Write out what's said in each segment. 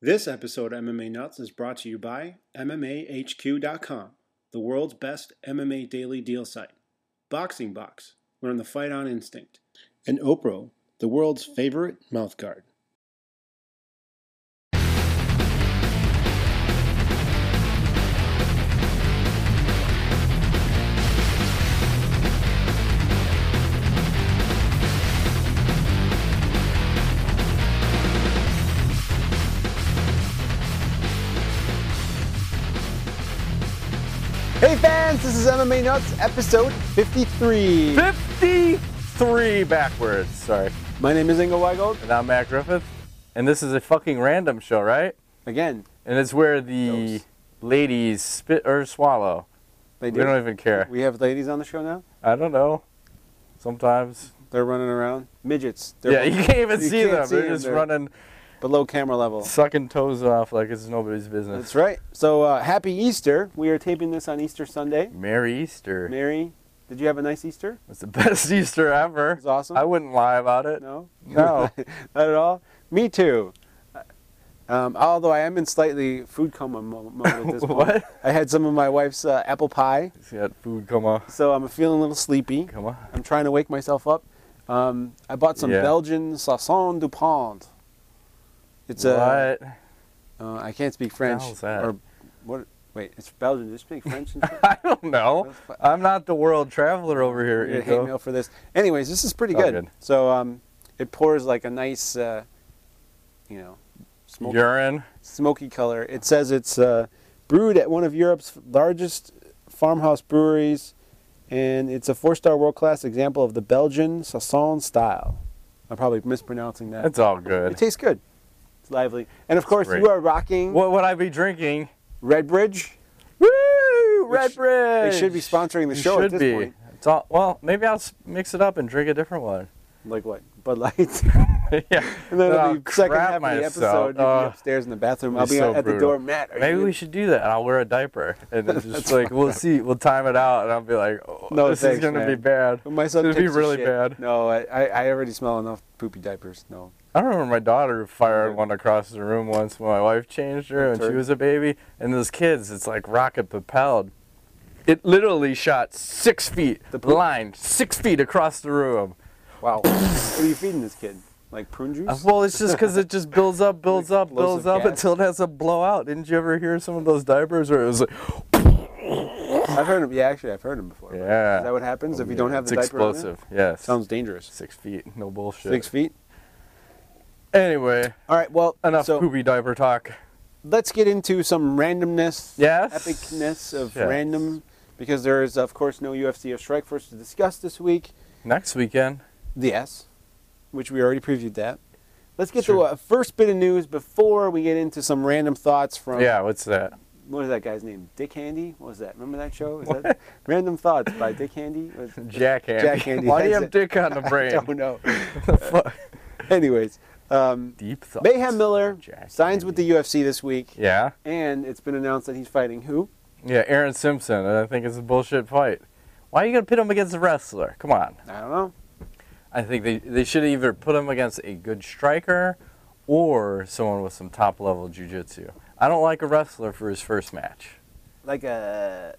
This episode of MMA Nuts is brought to you by MMAHQ.com, the world's best MMA daily deal site. Boxing Box, learn the fight on instinct. And Opro, the world's favorite mouthguard. Hey fans, this is MMA Nuts, episode 53. 53 backwards, sorry. My name is Ingo Weigold. And I'm Matt Griffith. And this is a fucking random show, right? Again. And it's where the ladies spit or swallow. They do. We don't even care. We have ladies on the show now? I don't know. Sometimes. They're running around. Midgets. Yeah, you can't even see them. They're just running below camera level. Sucking toes off like it's nobody's business. That's right. So, happy Easter. We are taping this on Easter Sunday. Merry Easter. Did you have a nice Easter? It's the best Easter ever. It's awesome. I wouldn't lie about it. No? No. Not at all? Me too. Although I am in slightly food coma mode at this point. What? I had some of my wife's apple pie. He's got food coma. So I'm feeling a little sleepy. Come on. I'm trying to wake myself up. I bought some Belgian Sauson du Pont. It's what? I can't speak French. How's that? Or what? Wait, it's Belgian. Do you speak French? I don't know. I'm not the world traveler over here. You hate mail for this. Anyways, this is pretty good. So it pours like a nice, smoky color. It says it's brewed at one of Europe's largest farmhouse breweries, and it's a 4-star world-class example of the Belgian Sauson style. I'm probably mispronouncing that. It's all good. It tastes good. It's lively. And of course, you are rocking... What would I be drinking? Redbridge. Woo! Redbridge! They should be sponsoring the show at this point. It's all, well, maybe I'll mix it up and drink a different one. Like what? Bud Light? Yeah. And then it'll be second half of the episode. You'll be upstairs in the bathroom. I'll be at the door. Matt, maybe we should do that. I'll wear a diaper. And it's just like, we'll see. We'll time it out. And I'll be like, this is going to be bad. My son it's going to be really bad. No, I already smell enough poopy diapers. No. I remember my daughter fired one across the room once when my wife changed her and she was a baby. And those kids, it's like rocket propelled. It literally shot 6 feet, the line, 6 feet across the room. Wow. What are you feeding this kid? Like prune juice? Well, it's just because it just builds up until it has to blow out. Didn't you ever hear some of those diapers where it was like... I've heard them. Yeah, actually, I've heard them before. Yeah. Is that what happens if you don't have the diaper explosive. On yes. Sounds dangerous. 6 feet. No bullshit. 6 feet? Anyway. All right, well... Enough poopy diaper talk. Let's get into some randomness. Yes. Epicness of random... Because there is, of course, no UFC or Strikeforce to discuss this week. Next weekend. Yes, which we already previewed that. Let's get to a first bit of news before we get into some random thoughts from... Yeah, what's that? What is that guy's name? Dick Handy? What was that? Remember that show? Is that Random Thoughts by Dick Handy? Jack Handy. Jack Handy. Why do you have Dick on the brain? I don't know. Anyways. Deep thoughts. Mayhem Miller Jack signs Handy. with the UFC this week. Yeah. And it's been announced that he's fighting who? Yeah, Aaron Simpson. And I think it's a bullshit fight. Why are you going to pit him against a wrestler? Come on. I don't know. I think they should either put him against a good striker or someone with some top-level jiu-jitsu. I don't like a wrestler for his first match. Like a...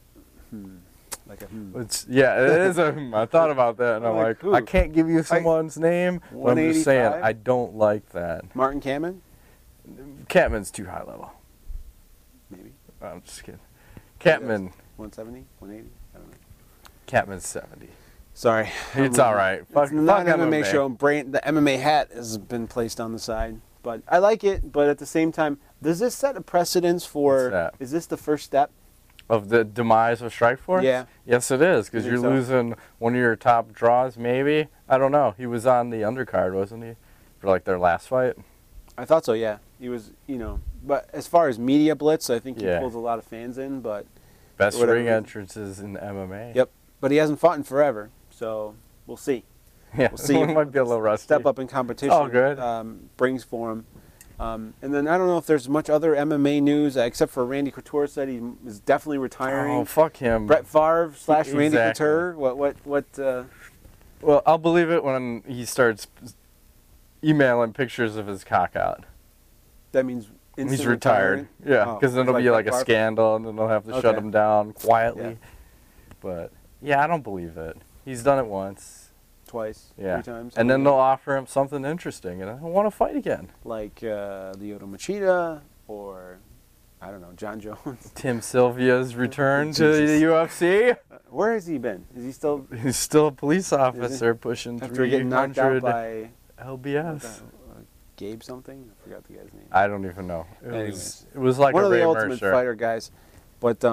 Yeah, it is a... I thought about that, and I'm like who? I can't give you someone's name, but I'm just saying, I don't like that. Martin Kamen? Catman's too high level. Maybe. I'm just kidding. Catman... 170? 180? I don't know. Catman's 70. Sorry. It's all right. It's not an MMA show. The MMA hat has been placed on the side. But I like it, but at the same time, does this set a precedence for... Is this the first step? Of the demise of Strikeforce? Yeah. Yes, it is, because you're losing one of your top draws, maybe. I don't know. He was on the undercard, wasn't he? For, like, their last fight? I thought so, yeah. He was, But as far as media blitz, I think he pulls a lot of fans in, but... Best ring entrances in MMA. Yep. But he hasn't fought in forever, so we'll see. Yeah, we'll see. It might be a little rusty. Step up in competition. Oh, good. Brings for him. And then I don't know if there's much other MMA news except for Randy Couture said he is definitely retiring. Oh, fuck him. Brett Favre / Randy Couture. What? Well, I'll believe it when he starts emailing pictures of his cock out. That means He's instant retired. retirement? Yeah, Oh, because then it's it'll be Brett like a Favre? scandal, and then they'll have to shut Okay. him down quietly. Yeah. But yeah, I don't believe it. He's done it once. Twice, Yeah. 3 times. And then they'll offer him something interesting, and I want to fight again. like Lyoto Machida or I don't know, John Jones. Tim Sylvia's return to Jesus. the UFC. Where has he been? Is he still He's still a police officer pushing after getting knocked out 300 by LBS. Gabe something? I forgot the guy's name. I don't even know. Anyways. It was like One a of the Ray Ultimate Mercer. Fighter guys, but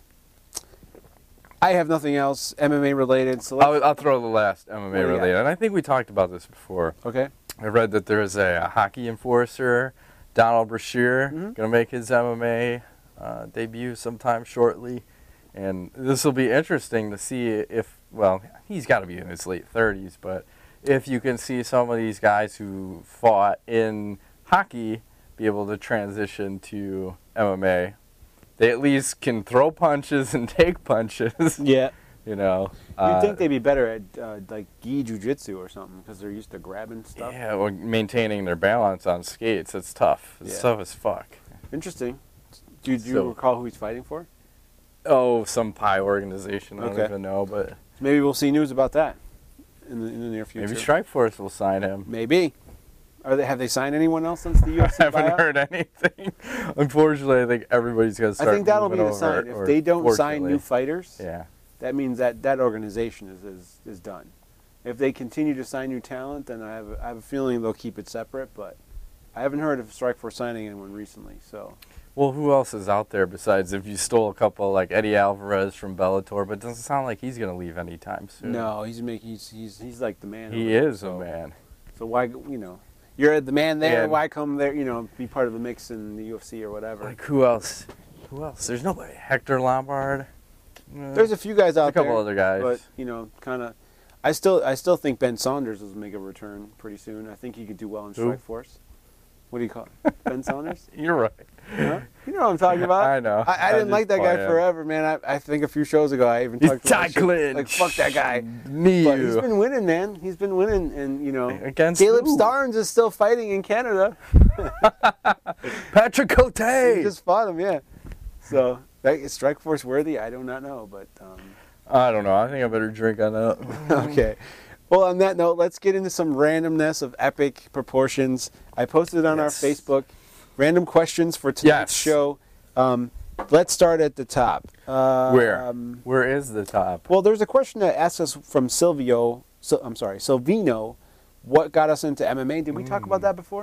I have nothing else MMA related. So let's, I'll throw the last MMA What do you related, got? and I think we talked about this before. okay. I read that there is a hockey enforcer, Donald Brashear, Mhm. going to make his MMA debut sometime shortly. And this will be interesting to see if, well, he's got to be in his late 30s, but if you can see some of these guys who fought in hockey be able to transition to MMA. They at least can throw punches and take punches, Yeah. you know. You'd think they'd be better at like gi jujitsu or something because they're used to grabbing stuff. Yeah, well, maintaining their balance on skates, it's tough. It's Yeah. tough as fuck. Interesting. Do you So- recall who he's fighting for? Oh, some pie organization, I don't Okay. even know, but Maybe we'll see news about that in the near future. maybe Strikeforce will sign him. Maybe. Have they signed anyone else since the I UFC haven't buyout? heard anything. Unfortunately, I think everybody's going to I start think that'll be moving the sign. over, If or they don't sign new fortunately. fighters, Yeah. that means that organization is done. If they continue to sign new talent, then I have a feeling they'll keep it separate. But I haven't heard of Strikeforce signing anyone recently. So Well, who else is out there besides if you stole a couple like Eddie Alvarez from Bellator? But it doesn't sound like he's going to leave anytime soon. no, he's like the man. He over there, is a man. So why you're the man there? And- Why come there? Be part of the mix in the UFC or whatever. Like who else? Who else? There's nobody. Hector Lombard. There's a few guys out a couple there, other guys. but kind of. I still think Ben Saunders will make a return pretty soon. I think he could do well in Who? Strikeforce. What do you call it? Ben Saunders? You're right. Huh? You know what I'm talking about. I know. I I'm didn't like just that guy playing. forever, man. I think a few shows ago I even He's talked Ty about shit. Clinch. Like fuck that guy. Me. But he's been winning, man. He's been winning, and Against Caleb who? Starnes is still fighting in Canada. Patrick Cote. He just fought him, yeah. So is Strikeforce worthy? I do not know, but I don't know. I think I better drink on that. okay. Well, on that note, let's get into some randomness of epic proportions. I posted on our Yes. Facebook random questions for tonight's Yes. show. Let's start at the top. Where? Where is the top? Well, there's a question that asks us from Silvino. What got us into MMA? Did we talk about that before?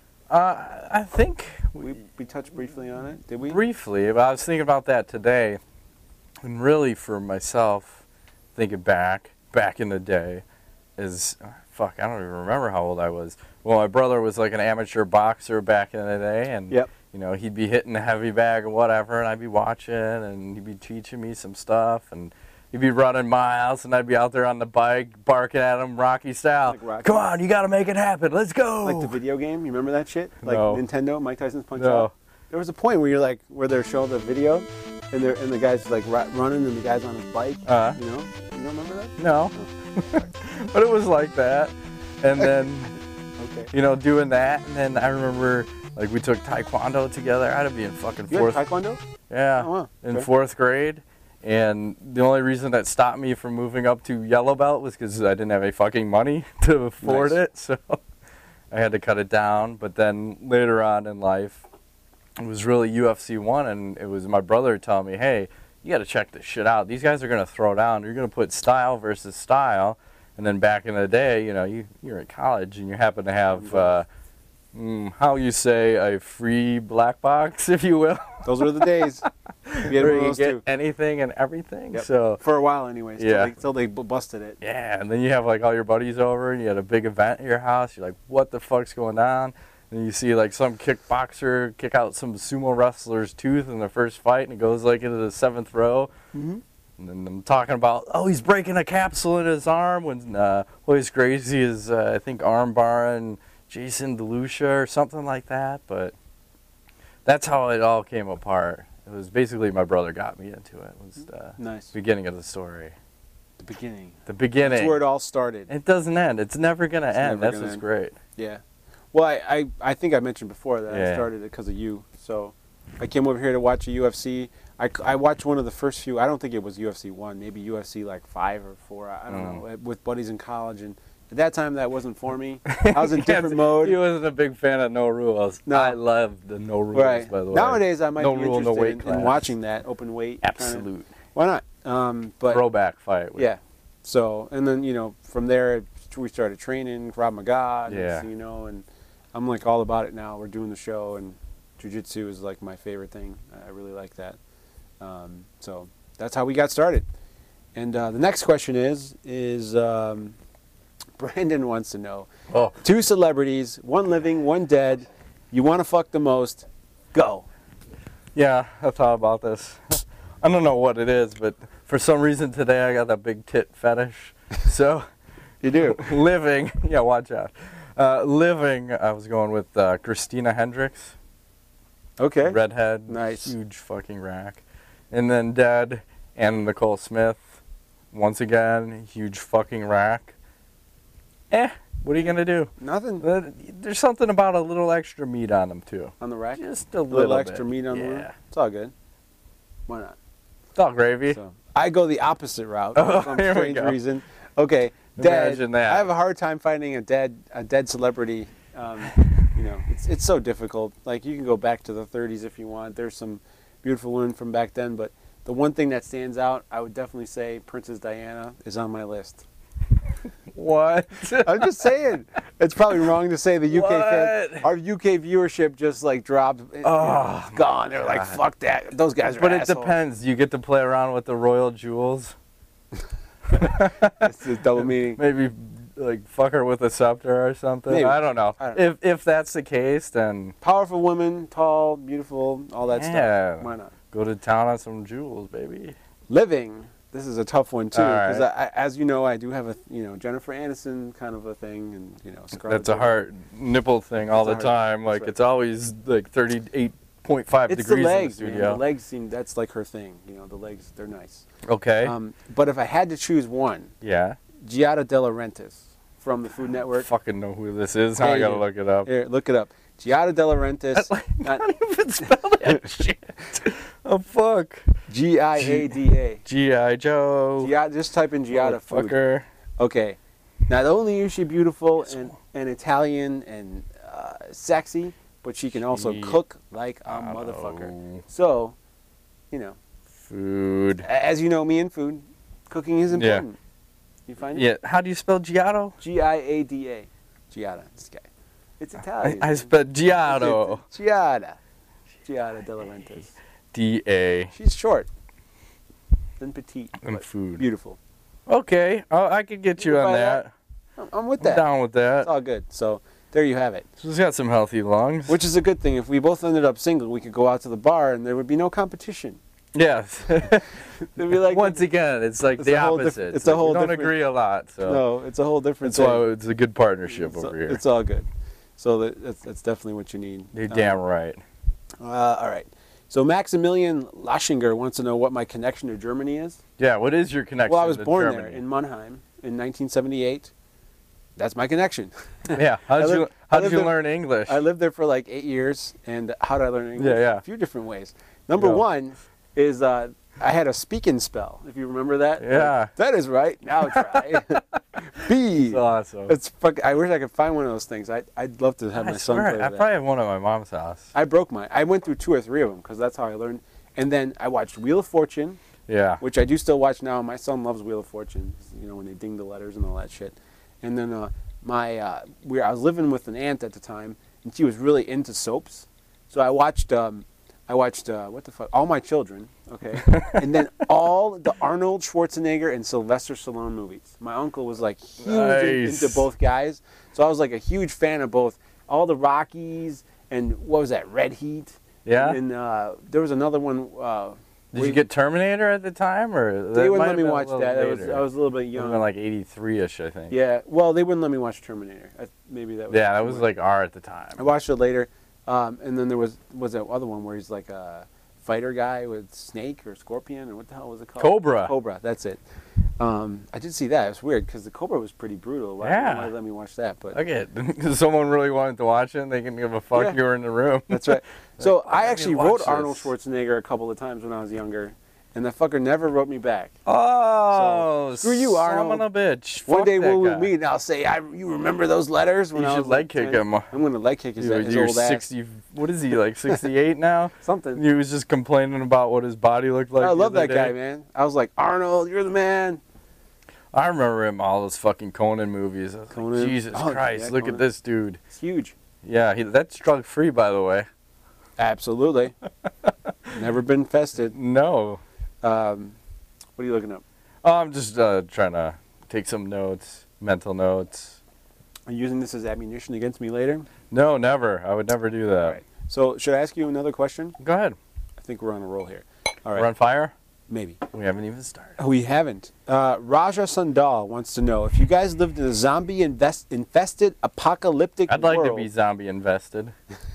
I think We touched briefly on it. Did we? briefly, but I was thinking about that today, and really for myself, thinking back in the day, is fuck. I don't even remember how old I was. Well, my brother was like an amateur boxer back in the day, and Yep. he'd be hitting the heavy bag or whatever, and I'd be watching, and he'd be teaching me some stuff, and he'd be running miles, and I'd be out there on the bike barking at him, Rocky style. Like Rocky. Come on, you got to make it happen. Let's go. Like the video game. You remember that shit? Like No. Nintendo, Mike Tyson's Punch No. Out. There was a point where they're showing the video, and the guy's like running, and the guy's on his bike. You don't remember that? No. But it was like that. And then, Okay. doing that. And then I remember, like, we took Taekwondo together. I had to be in fucking You fourth. had Taekwondo? Yeah. Oh, wow. In Okay. 4th grade. And the only reason that stopped me from moving up to yellow belt was because I didn't have any fucking money to afford Nice. it. So I had to cut it down. But then later on in life, it was really UFC 1. And it was my brother telling me, hey, you got to check this shit out. These guys are going to throw down. You're going to put style versus style. And then back in the day, you're in college and you happen to have, how you say, a free black box, if you will. Those were the days. We had Where one of you those get too. anything and everything. Yep. So For a while, anyways. Yeah. Till they busted it. yeah, and then you have like all your buddies over, and you had a big event at your house. You're like, what the fuck's going on? And you see like some kickboxer kick out some sumo wrestler's tooth in the first fight, and it goes like into the 7th row. Mm-hmm. And then I'm talking about, he's breaking a capsule in his arm when Royce Gracie is, I think, arm barring Jason DeLucia or something like that. But that's how it all came apart. It was basically my brother got me into it. It was the Nice. beginning of the story. The beginning. The beginning. That's where it all started. It doesn't end. It's never going to end. never That's gonna what's end. great. Yeah. Well, I think I mentioned before that I Yeah. started it because of you. So I came over here to watch a UFC. I watched one of the first few. I don't think it was UFC 1, maybe UFC like 5 or 4. I don't know, with buddies in college. And at that time, that wasn't for me. I was in different mode. He wasn't a big fan of No Rules. No. I love the No Rules, Right. by the way. Nowadays, I might No be rule, no interested weight in class. watching that open weight. kinda. Absolute. Why not? But Throwback fight. yeah. So, and then, from there, we started training, Krav Maga, Yeah. and I'm like all about it now. We're doing the show, and jiu-jitsu is like my favorite thing. I really like that. So that's how we got started. And the next question is Brandon wants to know, Oh, 2 celebrities, 1 living, 1 dead, you want to fuck the most, go. yeah, I've thought about this. I don't know what it is, but for some reason today I got that big tit fetish. So, You do? living, yeah, watch out. Living, I was going with Christina Hendricks. Okay. Redhead, Nice. huge fucking rack. And then dead, Anna Nicole Smith, once again, huge fucking rack. What are you gonna do? Nothing There's something about a little extra meat on them too. on the rack? Just a little little extra bit. meat on yeah. the It's all good. Why not? It's all gravy. So, I go the opposite route Oh, for some here we strange go. reason. Okay, dead. Imagine that. I have a hard time finding a dead celebrity. It's so difficult. Like, you can go back to the 30s if you want. There's some beautiful women from back then, but the one thing that stands out, I would definitely say Princess Diana is on my list. What? I'm just saying. It's probably wrong to say the UK fan. What? Our UK viewership just like dropped. It's gone. They're like, fuck that. Those guys are But it assholes. depends. You get to play around with the royal jewels. It's a double meaning. Maybe like fuck her with a scepter or something. Maybe. I don't know. I don't know. If that's the case, then Powerful women, tall, beautiful, all that Yeah. stuff. Why not? go to town on some jewels, baby. Living. This is a tough one too, All right. because as you know, I do have a Jennifer Aniston kind of a thing, and Scarlett That's a heart nipple thing all the That's a heart- time. Like right. it's always like 38.5 It's degrees the legs, in the man. studio. The legs that's like her thing. The legs, they're nice. Okay. But if I had to choose one, yeah. Giada De Laurentiis from the Food Network. Fucking know who this is. Yeah, Now I you gotta do. look it up. Here, look it up. Giada De Laurentiis. I don't even spell that shit. Oh fuck. Giada. G.I. Joe. Giada. Just type in Giada food. Fucker. Okay. Not only is she beautiful and Italian and sexy, but she can also cook like a motherfucker. So, Food. as you know, me and food, cooking is important. You find it? Yeah. How do you spell Giotto? Giada. Giada. This guy. It's Italian. I spelled Giotto. Giada. Giada De Laurentiis. D.A. She's short. And petite. And but food. Beautiful. Okay. Oh, I could get you You on buy that. I'm with I'm that. down with that. It's all good. So there you have it. She's got some healthy lungs. Which is a good thing. If we both ended up single, we could go out to the bar and there would be no competition. Yes. It'd be like Once again, it's like it's the a whole opposite. it's a whole we don't different- agree a lot, so no, it's a whole different that's thing. why it's a good partnership It's- over here. It's all good. So that's definitely what you need. You're damn right. All right. So Maximilian Laschinger wants to know what my connection to Germany is. Yeah. What is your connection? Well, I was to born Germany? there in Mannheim in 1978. That's my connection. Yeah. How I did lived- I you lived there- learn English? I lived there for like 8 years, and how did I learn English? Yeah. A few different ways. Number Yeah. one is I had a speaking spell. If you remember that. Yeah. That is right. Now try. B. That's awesome. It's I wish I could find one of those things. I'd love to have my I son swear, play I with that. probably have one at my mom's house. I broke mine. I went through 2 or 3 of them because that's how I learned. And then I watched Wheel of Fortune, Yeah. which I do still watch now. My son loves Wheel of Fortune. When they ding the letters and all that shit. And then I was living with an aunt at the time, and she was really into soaps. So I watched what the fuck, All My Children, okay, and then all the Arnold Schwarzenegger and Sylvester Stallone movies. My uncle was like huge Nice. into both guys, so I was like a huge fan of both. All the Rockies and what was that, Red Heat? Yeah. And there was another one. Did you get Terminator at the time, or They that wouldn't might let have me been a watch little that. later? I was a little bit It would have young. been like 83-ish, I think. Yeah, well, they wouldn't let me watch Terminator. Maybe that was. Yeah, that was like R at the time. I watched it later, and then there was that other one where he's like a fighter guy with snake or scorpion or what the hell was it called? Cobra. Cobra, that's it. I did see that. It was weird because the Cobra was pretty brutal. Why Yeah. let me watch that? But Okay, someone really wanted to watch it, and they can give a fuck Yeah. you were in the room. that's right. So I let me actually watch wrote Arnold this. Schwarzenegger a couple of times when I was younger, and that fucker never wrote me back. Oh, So, screw you, Arnold. Son of a bitch. One Fuck day that we'll guy. meet, and I'll say, "You remember those letters?" When You I should was leg like kick 10? him. I'm gonna leg kick his You're old ass. 60. What is he, like 68 now? Something. He was just complaining about what his body looked like. I the love other that guy, day. man. I was like, Arnold, you're the man. I remember him all those fucking Conan movies. I was Conan? like, Jesus Oh, Christ, yeah, look Conan. at this dude. It's huge. Yeah, that's drug free, by the way. Absolutely. Never been infested. No. What are you looking up? Oh, I'm just trying to take some notes, mental notes. Are you using this as ammunition against me later? No, never. I would never do that. All right. So should I ask you another question? Go ahead. I think we're on a roll here. All right. We're on fire? Maybe. We haven't even started. We haven't. Raja Sandal wants to know if you guys lived in a zombie-infested apocalyptic I'd like world. to be zombie invested.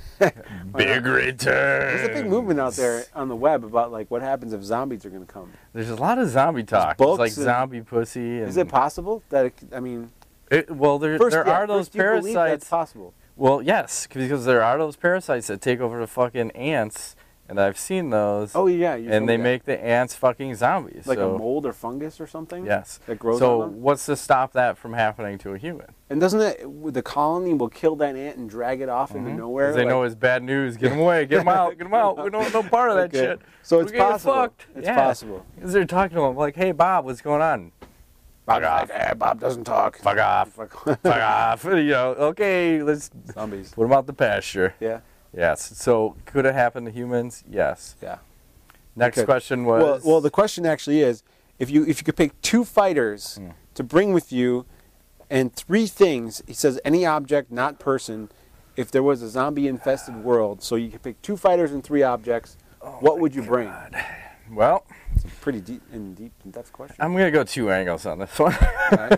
Big return. There's a big movement out there on the web about like what happens if zombies are going to come. There's a lot of zombie talk. It's books like and- zombie pussy. And Is it possible that? I mean, well, there are those first, do you believe that's parasites. possible. Well, yes, because there are those parasites that take over the fucking ants, and I've seen those. Oh yeah, and they make the ants fucking zombies. like so, a mold or fungus or something. Yes. that grows So on them. what's to stop that from happening to a human? And doesn't it? The colony will kill that ant and drag it off into nowhere. 'Cause they know it's bad news. Get them away. Get them out. Get them out. We don't want no part of that Okay. shit. So We're it's getting possible. fucked. It's Yeah. possible. Because they're talking to him like, hey, Bob, what's going on? Bob's off. like, Bob doesn't talk. Fuck off. Fuck Fuck off. You know, okay, let's Zombies. put them out the pasture. Yeah. Yes. So could it happen to humans? Yes. Yeah. Next could. question was. Well, the question actually is, if you could pick two fighters to bring with you, and three things, he says any object, not person, if there was a zombie-infested world. So you could pick two fighters and three objects. What would you bring? Well, It's a pretty in-depth question. I'm going to go two angles on this one. All right.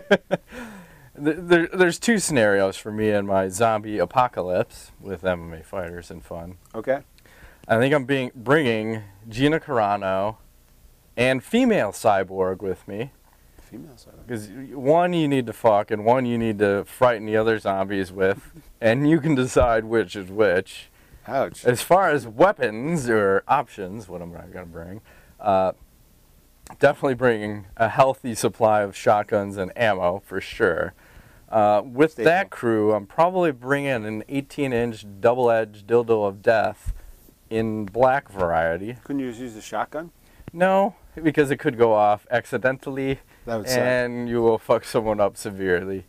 There's two scenarios for me in my zombie apocalypse with MMA fighters and fun. Okay. I think I'm bringing Gina Carano and female Cyborg with me. Female side. Because one you need to fuck and one you need to frighten the other zombies with. And you can decide which is which. Ouch. As far as weapons or options, what am I going to bring? Definitely bringing a healthy supply of shotguns and ammo for sure. With Staple. that crew, I'm probably bringing an 18-inch double-edged dildo of death in black variety. Couldn't you just use a shotgun? No, because it could go off accidentally That would suck. and you will fuck someone up severely.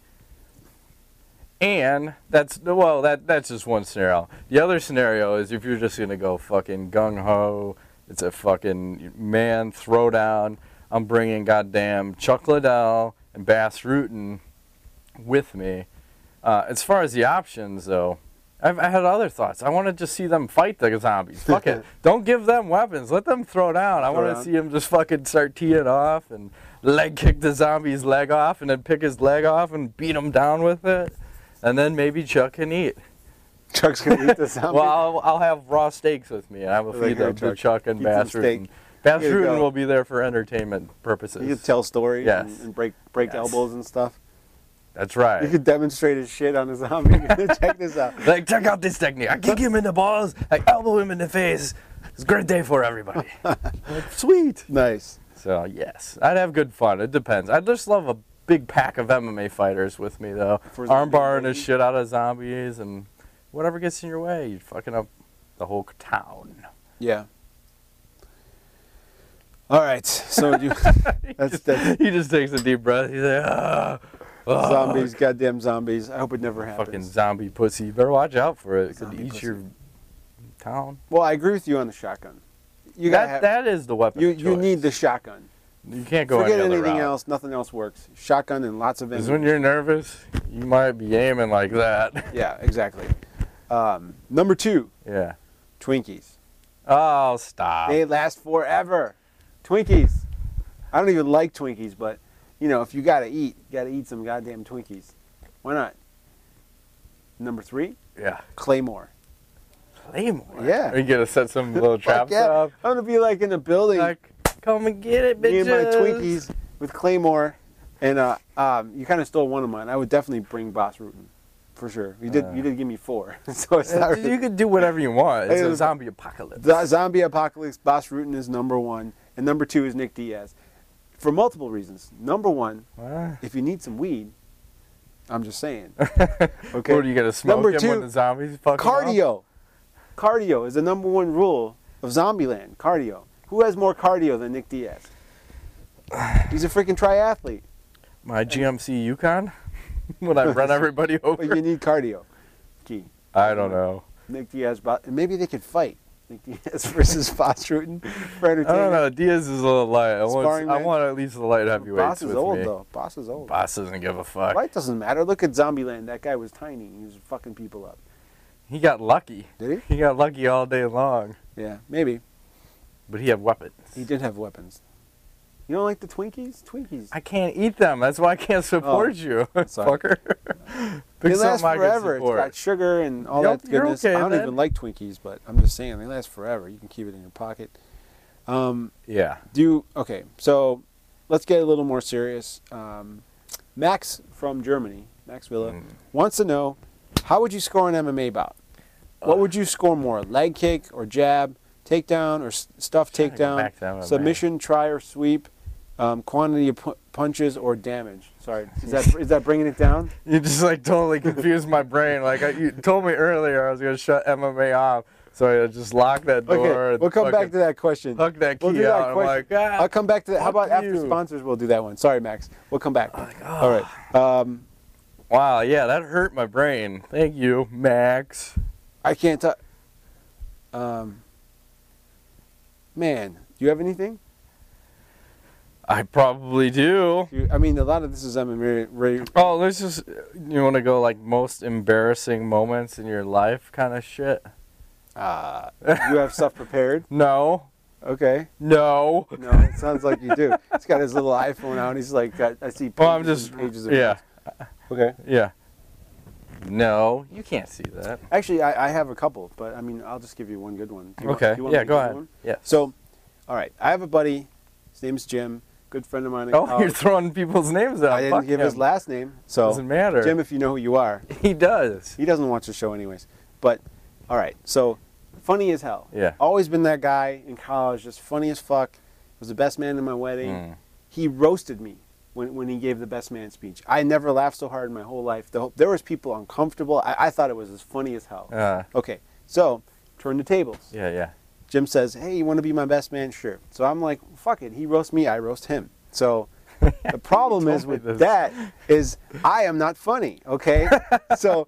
And that's just one scenario. The other scenario is if you're just gonna go fucking gung ho, it's a fucking man throwdown. I'm bringing goddamn Chuck Liddell and Bass Rutten with me. As far as the options, though, I had other thoughts. I want to just see them fight the zombies. Fuck it. Don't give them weapons. Let them throw down. I want to see them just fucking start teeing off and leg kick the zombie's leg off and then pick his leg off and beat him down with it. And then maybe Chuck can eat. Chuck's gonna eat the zombie. Well, I'll have raw steaks with me, and I will Like feed your them to Chuck. Chuck and Eat some Bass steak. Rutten. Bass Here you Rutten go. will be there for entertainment purposes. You could tell stories Yes. and break Yes. elbows and stuff. That's right. You could demonstrate his shit on a zombie. Check this out. Like, check out this technique. I kick him in the balls, I elbow him in the face. It's a great day for everybody. Like, sweet. Nice. So, yes, I'd have good fun. It depends. I'd just love a big pack of MMA fighters with me, though. For Armbarring the zombie. shit out of zombies and whatever gets in your way, you're fucking up the whole town. Yeah. All right. So you, that's He just takes a deep breath. He's like, ah. Oh, zombies, goddamn zombies. I hope it never happens. fucking zombie pussy. You better watch out for it. It could Zombie eat pussy. your town. Well, I agree with you on the shotgun. You gotta have, That is the weapon. you of you choice. need the shotgun. You can't go Forget any other anything route. else. Nothing else works. Shotgun and lots of Because ammo. when you're nervous, you might be aiming like that. Yeah, exactly. Number 2, Yeah. Twinkies. Oh, stop. They last forever. Twinkies. I don't even like Twinkies, but you know, if you gotta eat some goddamn Twinkies. Why not? Number 3, Yeah. Claymore. Claymore. Yeah. Are you going to set some little Fuck traps yeah. up? I'm gonna be like in a building. Like, come and get it, me bitches. and my Twinkies, with Claymore, and you kind of stole one of mine. I would definitely bring Boss Rutan, for sure. You did give me 4, so it's not really, You can do whatever you want. It's a zombie apocalypse. the zombie apocalypse. Boss Rutan is number 1, and number 2 is Nick Diaz, for multiple reasons. Number 1, if you need some weed, I'm just saying. Okay. What are you gonna smoke Number him 2, when the zombies fuck him up? cardio. Cardio is the number 1 rule of Zombieland. Cardio. Who has more cardio than Nick Diaz? He's a freaking triathlete. My GMC Yukon? When I run everybody But you over? need cardio. Gee. I don't know. Nick Diaz, maybe they could fight. Nick Diaz versus Boss Rutan for I entertainment. don't know. Diaz is a little light. Sparring I match? want at least the light heavyweights Boss is with old, me. though. Boss is old. Boss doesn't give a fuck. Light doesn't matter. Look at Zombieland. That guy was tiny. He was fucking people up. He got lucky. Did He got lucky all day long. he? Yeah, maybe. But he had weapons. He did have weapons. You don't like the Twinkies? Twinkies. I can't eat them. That's why I can't support you, sorry. fucker. They Pick last something I can forever. It's support. got sugar and all Yep, that you're goodness. okay I don't then. even like Twinkies, but I'm just saying they last forever. You can keep it in your pocket. Yeah. Okay, so let's get a little more serious. Max from Germany, Max Villa, wants to know, how would you score an MMA bout? What would you score more, leg kick or jab, takedown or stuff Trying to go takedown, back to MMA. submission, try or sweep, quantity of punches or damage? Sorry, is that bringing it down? You just like totally confused my brain. Like you told me earlier I was gonna shut MMA off, so I just locked that door. Okay, and we'll come back fucking to that question. Hook that key We'll do that out. I'm question. like, I'll come back to that. How fuck about after you. sponsors? We'll do that one. Sorry, Max. We'll come back. All right. wow, yeah, that hurt my brain. Thank you, Max. I can't talk. Man, do you have anything? I probably do. I mean, a lot of this is MMA. Oh, let's just. You want to go like most embarrassing moments in your life, kind of shit. You have stuff prepared? No. Okay. No. No, it sounds like you do. He's got his little iPhone out. And he's like, I see pages Well, I'm just. and pages of Yeah. notes. Okay. Yeah. No, you can't see that. Actually, I have a couple, but I mean, I'll just give you one good one. Do you Okay. Want, do you want Yeah, me to go give you ahead. one? Yeah. So, all right, I have a buddy. His name's Jim. Good friend of mine. Oh, you're throwing people's names out. I didn't Fuck give him. his last name, so Doesn't matter. Jim, if you know who you are. He does. He doesn't watch the show anyways. But, all right, so funny as hell. Yeah. Always been that guy in college, just funny as fuck. Was the best man in my wedding. He roasted me when he gave the best man speech. I never laughed so hard in my whole life. There was people uncomfortable. I thought it was as funny as hell. Okay, so turn the tables. Yeah, yeah. Jim says, hey, you want to be my best man? Sure. So I'm like, fuck it. He roasts me, I roast him. So the problem is with that is I am not funny, okay? So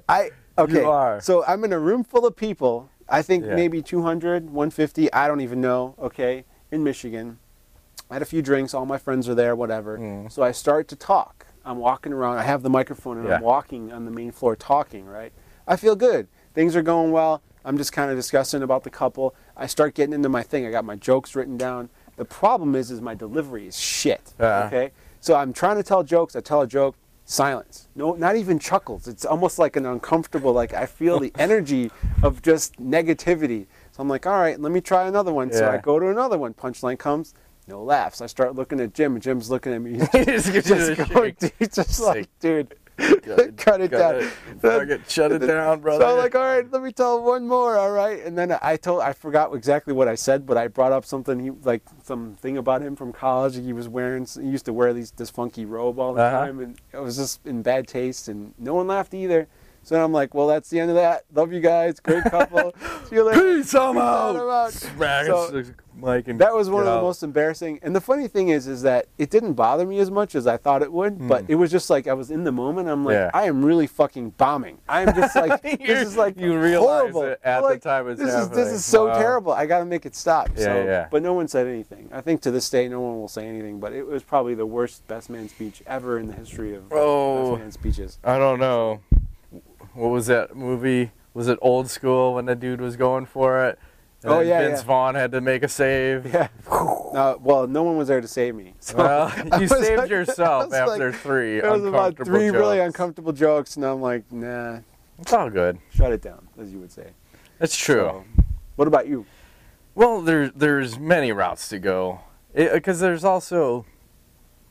You are. So I'm in a room full of people, I think Yeah. maybe 200, 150, I don't even know, okay, in Michigan. I had a few drinks, all my friends are there, whatever. So I start to talk. I'm walking around, I have the microphone and I'm Yeah. walking on the main floor talking, right? I feel good. Things are going well. I'm just kind of discussing about the couple. I start getting into my thing. I got my jokes written down. The problem is my delivery is shit. Okay, so I'm trying to tell jokes. I tell a joke, silence. No, not even chuckles. It's almost like an uncomfortable. Like I feel the energy of just negativity. So I'm like, all right, let me try another one. So Yeah. I go to another one. Punchline comes. No laughs. I start looking at Jim, and Jim's looking at me. He's he's just like, dude, cut it down. Shut it down, brother. So I'm like, all right, let me tell one more, all right? And then I forgot exactly what I said, but I brought up something, something about him from college. He used to wear this funky robe all the time, and it was just in bad taste, and no one laughed either. So I'm like, well, that's the end of that. Love you guys. Great couple. See you later. Peace, I'm out. Smack So, Mike and that was one of get the out. most embarrassing. And the funny thing is that it didn't bother me as much as I thought it would. But it was just like I was in the moment. I'm like, Yeah. I am really fucking bombing. I'm just like, this is like You realize horrible. it at Like, the time it's this happening. is so Wow. terrible. I got to make it stop. Yeah, So, yeah. But no one said anything. I think to this day, no one will say anything. But it was probably the worst best man speech ever in the history of best man speeches. I don't know. What was that movie? Was it Old School when the dude was going for it? And Oh, then yeah, Vince yeah. Vaughn had to make a save. Yeah. Well, no one was there to save me. So Well, I you was saved like- yourself I was after like- three It was about uncomfortable three really jokes. uncomfortable jokes, and I'm like, nah, It's all good. shut it down, as you would say. That's true. So, what about you? Well, there's many routes to go. Because there's also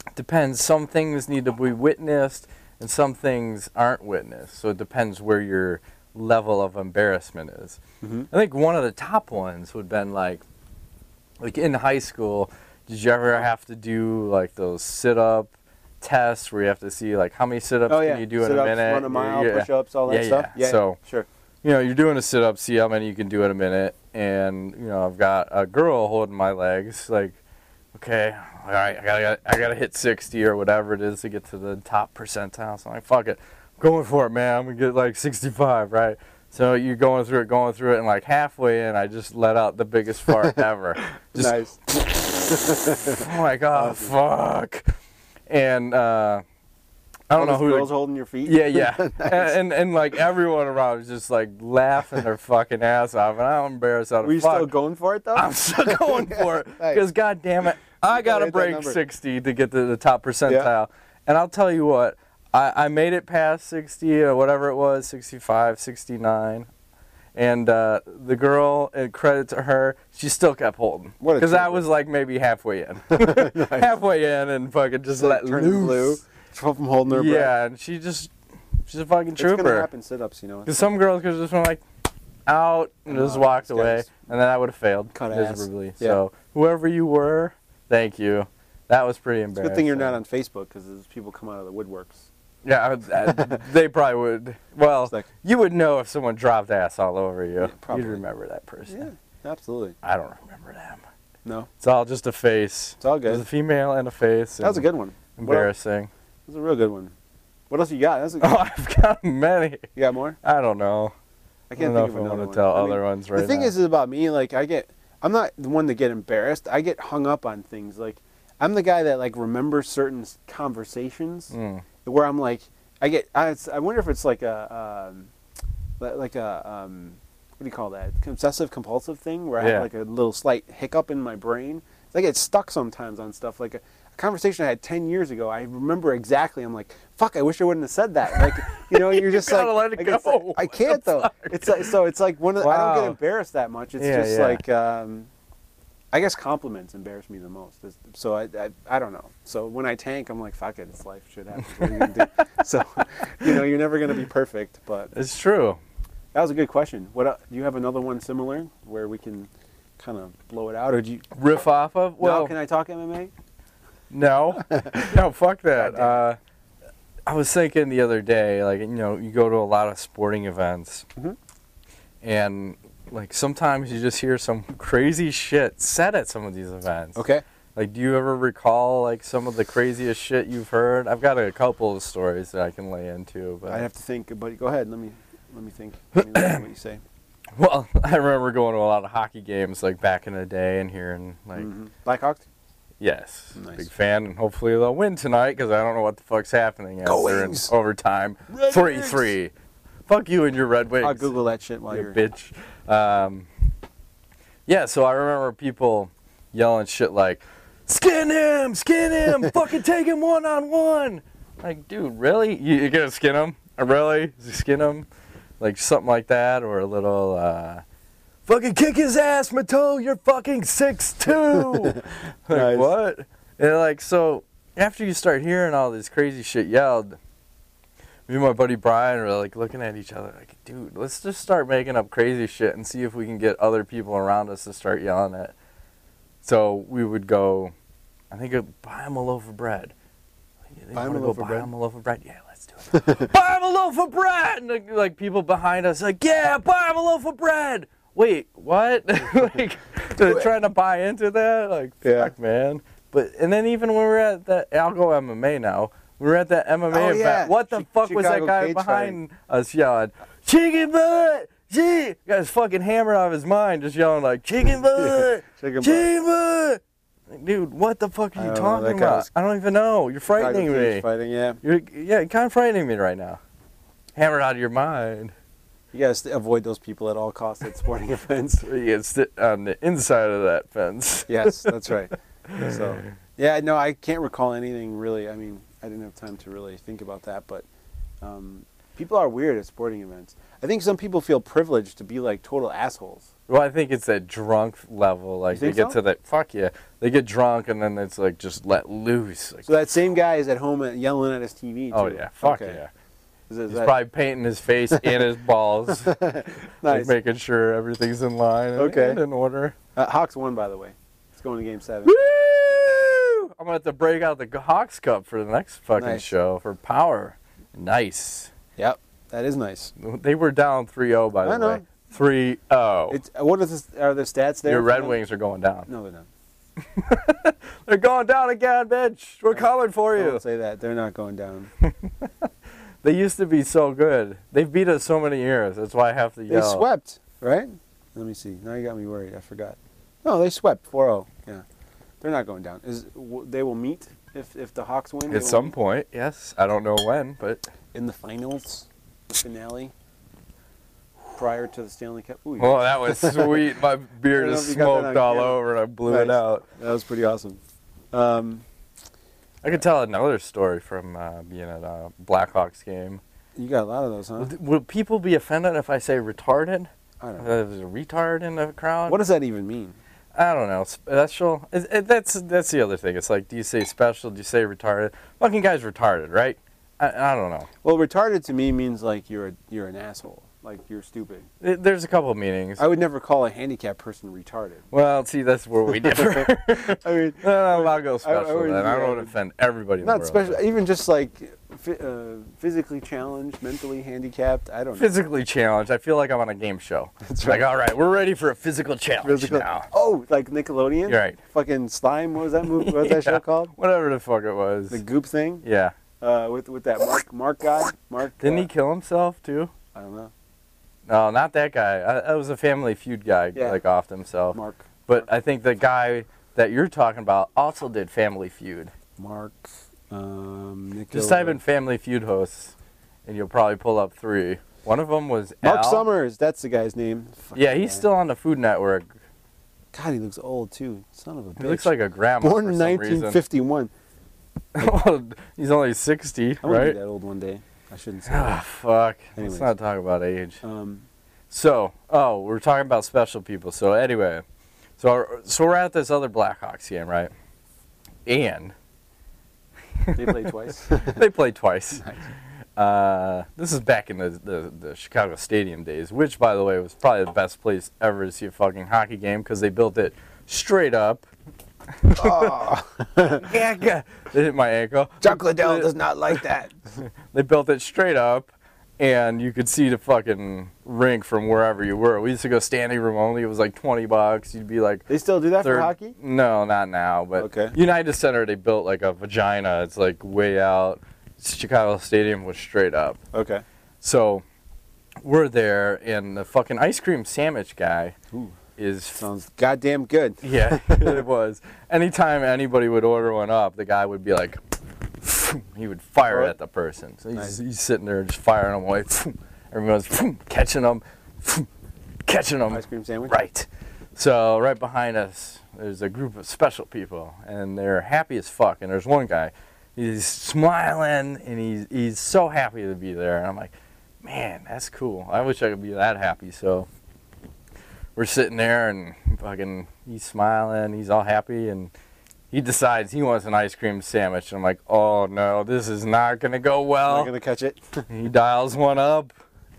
depends. Some things need to be witnessed, and some things aren't witnessed. So it depends where your level of embarrassment is. Mm-hmm. I think one of the top ones would have been like in high school. Did you ever have to do like those sit-up tests where you have to see like how many sit-ups can you do in a minute? Run a mile, push-ups, all that stuff. Yeah. So sure. You're doing a sit-up, see how many you can do in a minute, and I've got a girl holding my legs, like, okay, all right, I gotta hit 60 or whatever it is to get to the top percentile. So I'm like, fuck it, I'm going for it, man. I'm gonna get like 65, right? So you're going through it, and like halfway in, I just let out the biggest fart ever. Just, Nice. oh my god, fuck. And I don't know who. Girls holding your feet. Yeah. Nice. and like everyone around was just like laughing their fucking ass off, and I'm embarrassed out of Were you fuck. still going for it though? I'm still going for it Nice. because god damn it, I gotta hit that break number. 60 to get to the top percentile. And I'll tell you what, I made it past 60 or whatever it was, 65, 69. And the girl, and credit to her, she still kept holding. Because I was like maybe halfway in. Nice. Halfway in and fucking just let Turning loose. blue. From holding her breath. Yeah, and she's a fucking It's gonna trooper. happen sit-ups, Because some girls could just went like out and just walked away, and then I would have failed Cut ass. miserably. Yeah. So whoever you were, thank you. That was pretty It's a embarrassing. good thing you're not on Facebook because there's people come out of the woodworks. Yeah, they probably would. Well, It's like- you would know if someone dropped ass all over you. Yeah, probably. You'd remember that person. Yeah, absolutely. I don't remember them. No, It's all just a face. it's all There's a good. female and a face. That was a good one. Embarrassing. That was a real good one. What else you got? That's a Oh, I've got many. You got more? I don't know. I I can't don't know think if of I another want one. to tell I mean, other ones right the thing now. is about me, like I'm not the one to get embarrassed. I get hung up on things. Like I'm the guy that like remembers certain conversations where I'm like, I wonder if it's like a what do you call that? Obsessive compulsive thing where I have like a little slight hiccup in my brain. It's like I get stuck sometimes on stuff. Like a conversation I had 10 years ago, I remember exactly. I'm like, fuck, I wish I wouldn't have said that. Like, you're just gotta like, let it like, go. I can't though. It's like, so it's like one of the, I don't Wow. get embarrassed that much. It's Yeah, just yeah. like I guess compliments embarrass me the most. So I don't know. So when I tank, I'm like, fuck it, it's life, shit happens. What are you gonna do? So you're never gonna be perfect. But It's true. that was a good question. What do you have another one similar where we can kind of blow it out, or do you? Riff off of? Well, No, can I talk MMA? no. No, fuck that. I was thinking the other day, like, you go to a lot of sporting events, and like sometimes you just hear some crazy shit said at some of these events. Okay. Like, do you ever recall like some of the craziest shit you've heard? I've got a couple of stories that I can lay into, but I have to think, but go ahead. Let me think. Let me listen to what you say. well, I remember going to a lot of hockey games like back in the day and hearing like, Blackhawks. yes, Nice. big fan, and hopefully they'll win tonight because I don't know what the fuck's happening. Go They're in Wings! overtime, Red 3-3. Fuck you and your Red Wings. I'll Google that shit while you you're. bitch. Yeah, so I remember people yelling shit like, skin him, fucking take him one-on-one. Like, dude, really? You're gonna skin him? Really? Skin him? Like something like that, or a little, fucking kick his ass, Matteau, you're fucking 6'2". Like, Nice. what? And like, so, after you start hearing all this crazy shit yelled, me and my buddy Brian are like looking at each other like, dude, let's just start making up crazy shit and see if we can get other people around us to start yelling it. So we would go, I think, buy him a loaf of bread. Buy him a loaf of bread? Buy him a loaf of bread? Yeah, let's do it. Buy him a loaf of bread! And like people behind us like, yeah, buy him a loaf of bread! Wait, what? Like, they're trying to buy into that? Like, Yeah. fuck, man. But, and then even when we were at that, I'll go MMA now. We were at that MMA Oh, event. yeah. What the fuck was that Chicago guy cage behind us yelling? Chicken butt! Gee! Guy's fucking hammered out of his mind, just yelling like, chicken butt! Chicken Chicken butt! Like, dude, what the fuck are I you don't know, talking that guy about? was- I don't even know. You're frightening Chicago cage me. Fighting, yeah. You're kind of frightening me right now. Hammered out of your mind. You gotta avoid those people at all costs at sporting events. You can sit on the inside of that fence. Yes, that's right. So, yeah, no, I can't recall anything really. I mean, I didn't have time to really think about that, but people are weird at sporting events. I think some people feel privileged to be like total assholes. Well, I think it's that drunk level. Like they think get so? to that. Fuck yeah, they get drunk and then it's like just let loose. Like, So that same guy is at home yelling at his TV, too. oh yeah, fuck Okay. yeah. Is He's that- probably painting his face and his balls, like Nice. making sure everything's in line Okay. and in order. Hawks won, by the way. It's going to Game 7. Woo! I'm gonna have to break out the Hawks Cup for the next fucking Nice. show for Power. Nice. Yep, that is nice. They were down 3-0 by the I know. way. 3-0. What is this? Are the stats there? Your for Red them? Wings are going down. No, they're not. They're going down again, bitch. We're coming for you. Don't say that. They're not going down. They used to be so good. They've beat us so many years. That's why I have to They yell. swept, right? Let me see. Now you got me worried. I forgot. No, they swept 4-0. Yeah. They're not going down. They will meet if the Hawks win? They At will some meet point, yes. I don't know when, but in the finals, the finale, prior to the Stanley Cup. Ooh, oh, that was sweet. My beer I don't know just if you got that smoked on all camera. over and I blew it Nice. out. that was pretty awesome. I could tell another story from being at a Blackhawks game. You got a lot of those, huh? Would people be offended if I say retarded? I don't If know. there's a retard in the crowd? What does that even mean? I don't know. Special? That's the other thing. It's like, do you say special? Do you say retarded? Fucking guy's retarded, right? I don't know. Well, retarded to me means like you're an asshole, like you're stupid. There's a couple of meanings. I would never call a handicapped person retarded. Well, see, that's where we differ. I mean, No, I'll go I special would- then. I don't yeah. want to offend everybody in the not world. special. Even just like physically challenged, mentally handicapped. I don't know. Physically challenged. I feel like I'm on a game show. That's Like, right. all right, we're ready for a physical challenge Physical- now. Oh, like Nickelodeon. You're right. Fucking Slime. What was that movie? What was that Yeah. show called? Whatever the fuck it was. The Goop thing. Yeah. With that Mark guy. Mark. Didn't he kill himself, too? I don't know. No, not that guy. That was a Family Feud guy, Yeah. like, offed himself. Mark. But I think the guy that you're talking about also did Family Feud. Mark. Nick. Just type in Family Feud hosts, and you'll probably pull up 3. One of them was Mark Al. Summers. That's the guy's name. Yeah, Fucking he's guy. still on the Food Network. God, he looks old too. Son of a bitch. He looks like a grandma born for in some reason. 1951. He's only 60, I'm gonna right? be that old one day. I shouldn't say Ah, that. fuck. Anyways. Let's not talk about age. Um, So, we're talking about special people. So anyway, so we're at this other Blackhawks game, right? And they played twice. they played twice. Nice. This is back in the Chicago Stadium days, which, by the way, was probably the best place ever to see a fucking hockey game because they built it straight up. Oh. Yeah, they hit my ankle. Chuck Liddell does not like that. They built it straight up, and you could see the fucking rink from wherever you were. We used to go standing room only. It was like $20. You'd be like, They still do that for third- hockey? No, not now. But Okay. United Center, they built like a vagina. It's like way out. Chicago Stadium was straight up. Okay. So we're there, and the fucking ice cream sandwich guy Ooh. is. Sounds goddamn good. Yeah, it was. Anytime anybody would order one up, the guy would be like, he would fire it at the person. So he's sitting there just firing them away. Everyone's catching them, catching them. Ice cream sandwich? Right. So right behind us, there's a group of special people, and they're happy as fuck. And there's one guy, he's smiling, and he's so happy to be there. And I'm like, man, that's cool. I wish I could be that happy. So we're sitting there, and fucking, he's smiling, he's all happy, and he decides he wants an ice cream sandwich. And I'm like, oh no, this is not gonna go Am well. I going to catch it? He dials one up.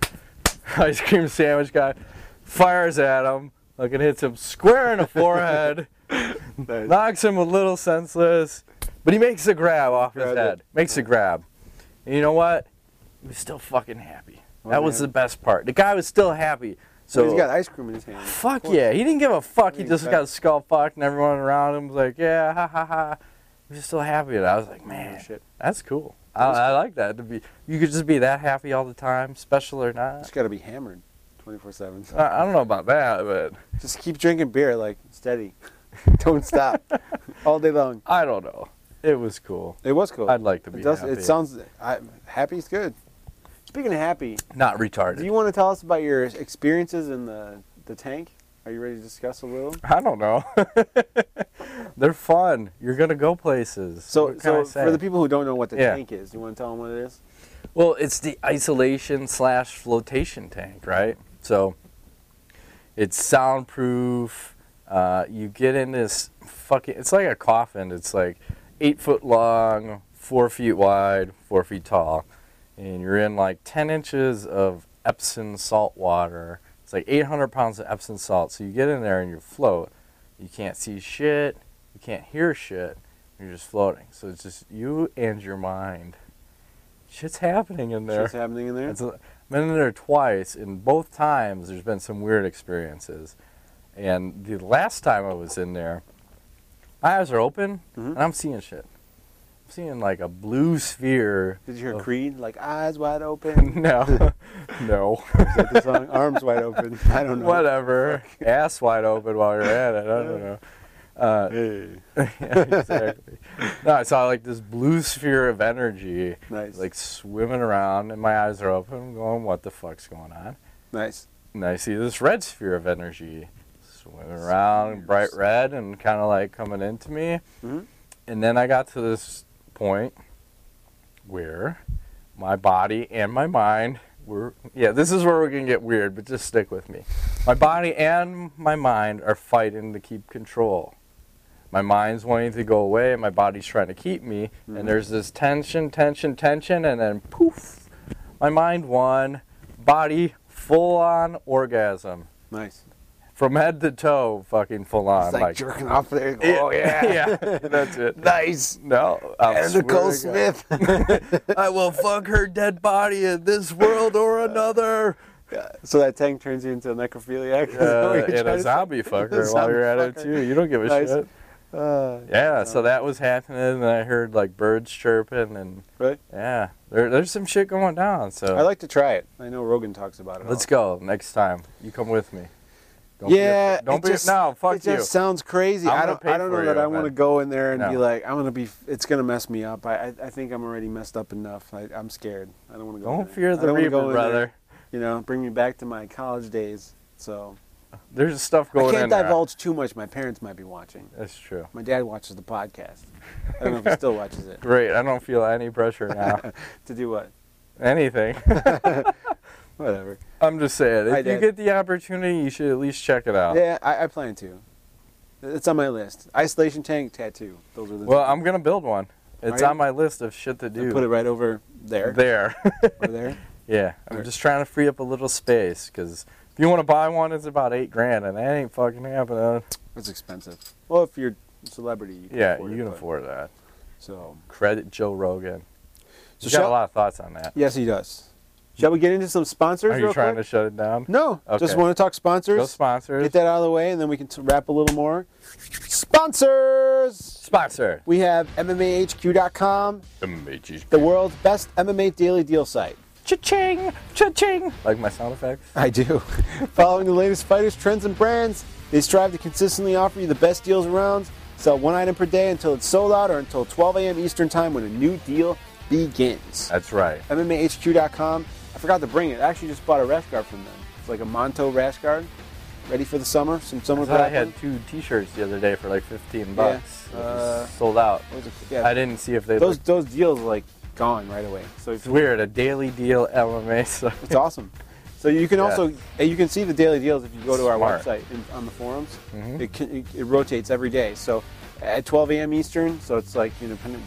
Ice cream sandwich guy fires at him. Fucking hits him square in the forehead. Nice. Knocks him a little senseless. But he makes a grab off his Grabbed head. it. Makes a grab. And you know what? He was still fucking happy. That was man. the best part. The guy was still happy. So He's got ice cream in his hand. fuck yeah. He didn't give a fuck. He He's just got- got skull fucked, and everyone around him was like, yeah, ha ha ha. He was still happy. And I was like, man, Oh, shit. that's cool. I like that. To be, you could just be that happy all the time, special or not. Just got to be hammered 24/7. I don't know about that, but Just keep drinking beer, like, steady. Don't stop. All day long. I don't know. It was cool. It was cool. I'd like to be happy. It sounds... happy's good. Speaking of happy, Not retarded. do you want to tell us about your experiences in the tank? Are you ready to discuss a little? I don't know. They're fun. You're gonna go places. So, What can I so say? for the people who don't know what the Yeah. tank is, do you want to tell them what it is? Well, it's the isolation / flotation tank, right? So It's soundproof. You get in this fucking... It's like a coffin. It's like 8 foot long, 4 feet wide, 4 feet tall. And you're in like 10 inches of Epsom salt water. It's like 800 pounds of Epsom salt. So you get in there and you float. You can't see shit. You can't hear shit. You're just floating. So it's just you and your mind. Shit's happening in there. Shit's happening in there? I've been in there twice, and both times there's been some weird experiences. And the last time I was in there, my eyes are open, and I'm seeing shit. I'm seeing like a blue sphere. Did you hear Creed? Like, eyes wide open? No. No. Is that the song? Arms wide open. I don't know. Whatever. Ass wide open while you're at it. I don't know. Hey. Yeah, exactly. No, I saw like this blue sphere of energy, Nice. like swimming around, and my eyes are open. I'm going, what the fuck's going on? Nice. And I see this red sphere of energy swimming around, bright red, and kind of like coming into me. Mm-hmm. And then I got to this point where my body and my mind were, yeah, this is where we're going to get weird, but just stick with me. My body and my mind are fighting to keep control. My mind's wanting to go away, my body's trying to keep me, and there's this tension, and then poof, my mind won, body full-on orgasm. Nice. From head to toe, fucking full-on. It's like jerking off there. Oh, yeah. Yeah, that's it. Nice. No. And Nicole Smith. I will fuck her dead body in this world or another. Yeah. So that tank turns you into a necrophiliac? And a zombie fucker while you're at it, too. You don't give a shit. Yeah, so that was happening, and I heard like birds chirping, and Right? yeah, there's some shit going down. So I like to try it. I know Rogan talks about it. let's go next time. You come with me. Don't Yeah, don't be. it just, No, fuck it you. just sounds crazy. I'm I gonna don't. pay I don't for know you, that I want to but- go in there and be No. like, I'm gonna be. It's gonna mess me up. I think I'm already messed up enough. I'm scared. I don't want to go. in Don't there. fear I the don't wanna go reaper, in there, brother. You know, bring me back to my college days. So There's stuff I going can't in there. divulge too much. My parents might be watching. That's true. My dad watches the podcast. I don't know if he still watches it. Great. I don't feel any pressure now. To do what? Anything. Whatever. I'm just saying, Hi, if you Dad. get the opportunity, you should at least check it out. Yeah, I plan to. It's on my list. Isolation tank tattoo. Those are the. Well, I'm gonna build one. It's Are you? on my list of shit to do. Put it right over there. there. Over there. Yeah, I'm Alright. just trying to free up a little space, because if you want to buy one, it's about $8,000, and that ain't fucking happening. It's expensive. Well, if you're a celebrity, you can Yeah, afford you it, can but- afford that. So. Credit Joe Rogan. So He's got shall- a lot of thoughts on that. Yes, he does. Shall we get into some sponsors? Are you real trying quick? to shut it down? No, Okay. just want to talk sponsors. Go sponsors. Get that out of the way, and then we can wrap a little more. Sponsors! Sponsor. We have MMAHQ.com, the world's best MMA daily deal site. Cha-ching! Cha-ching! Like my sound effects? I do. Following the latest fighters, trends, and brands, they strive to consistently offer you the best deals around. Sell one item per day until it's sold out or until 12 a.m. Eastern Time when a new deal begins. That's right. MMAHQ.com. I forgot to bring it. I actually just bought a rash guard from them. It's like a Monto rash guard. Ready for the summer? Some summer I thought I grappling. had 2 T-shirts the other day for like $15. Yeah, It was sold out. Yeah, I didn't see if they. those deals are like gone right away. So It's weird. A daily deal MMA. So it's awesome. So you can Yeah. also you can see the daily deals if you go to our Smart. website on the forums. Mhm. It rotates every day. So at 12 a.m. Eastern, so it's like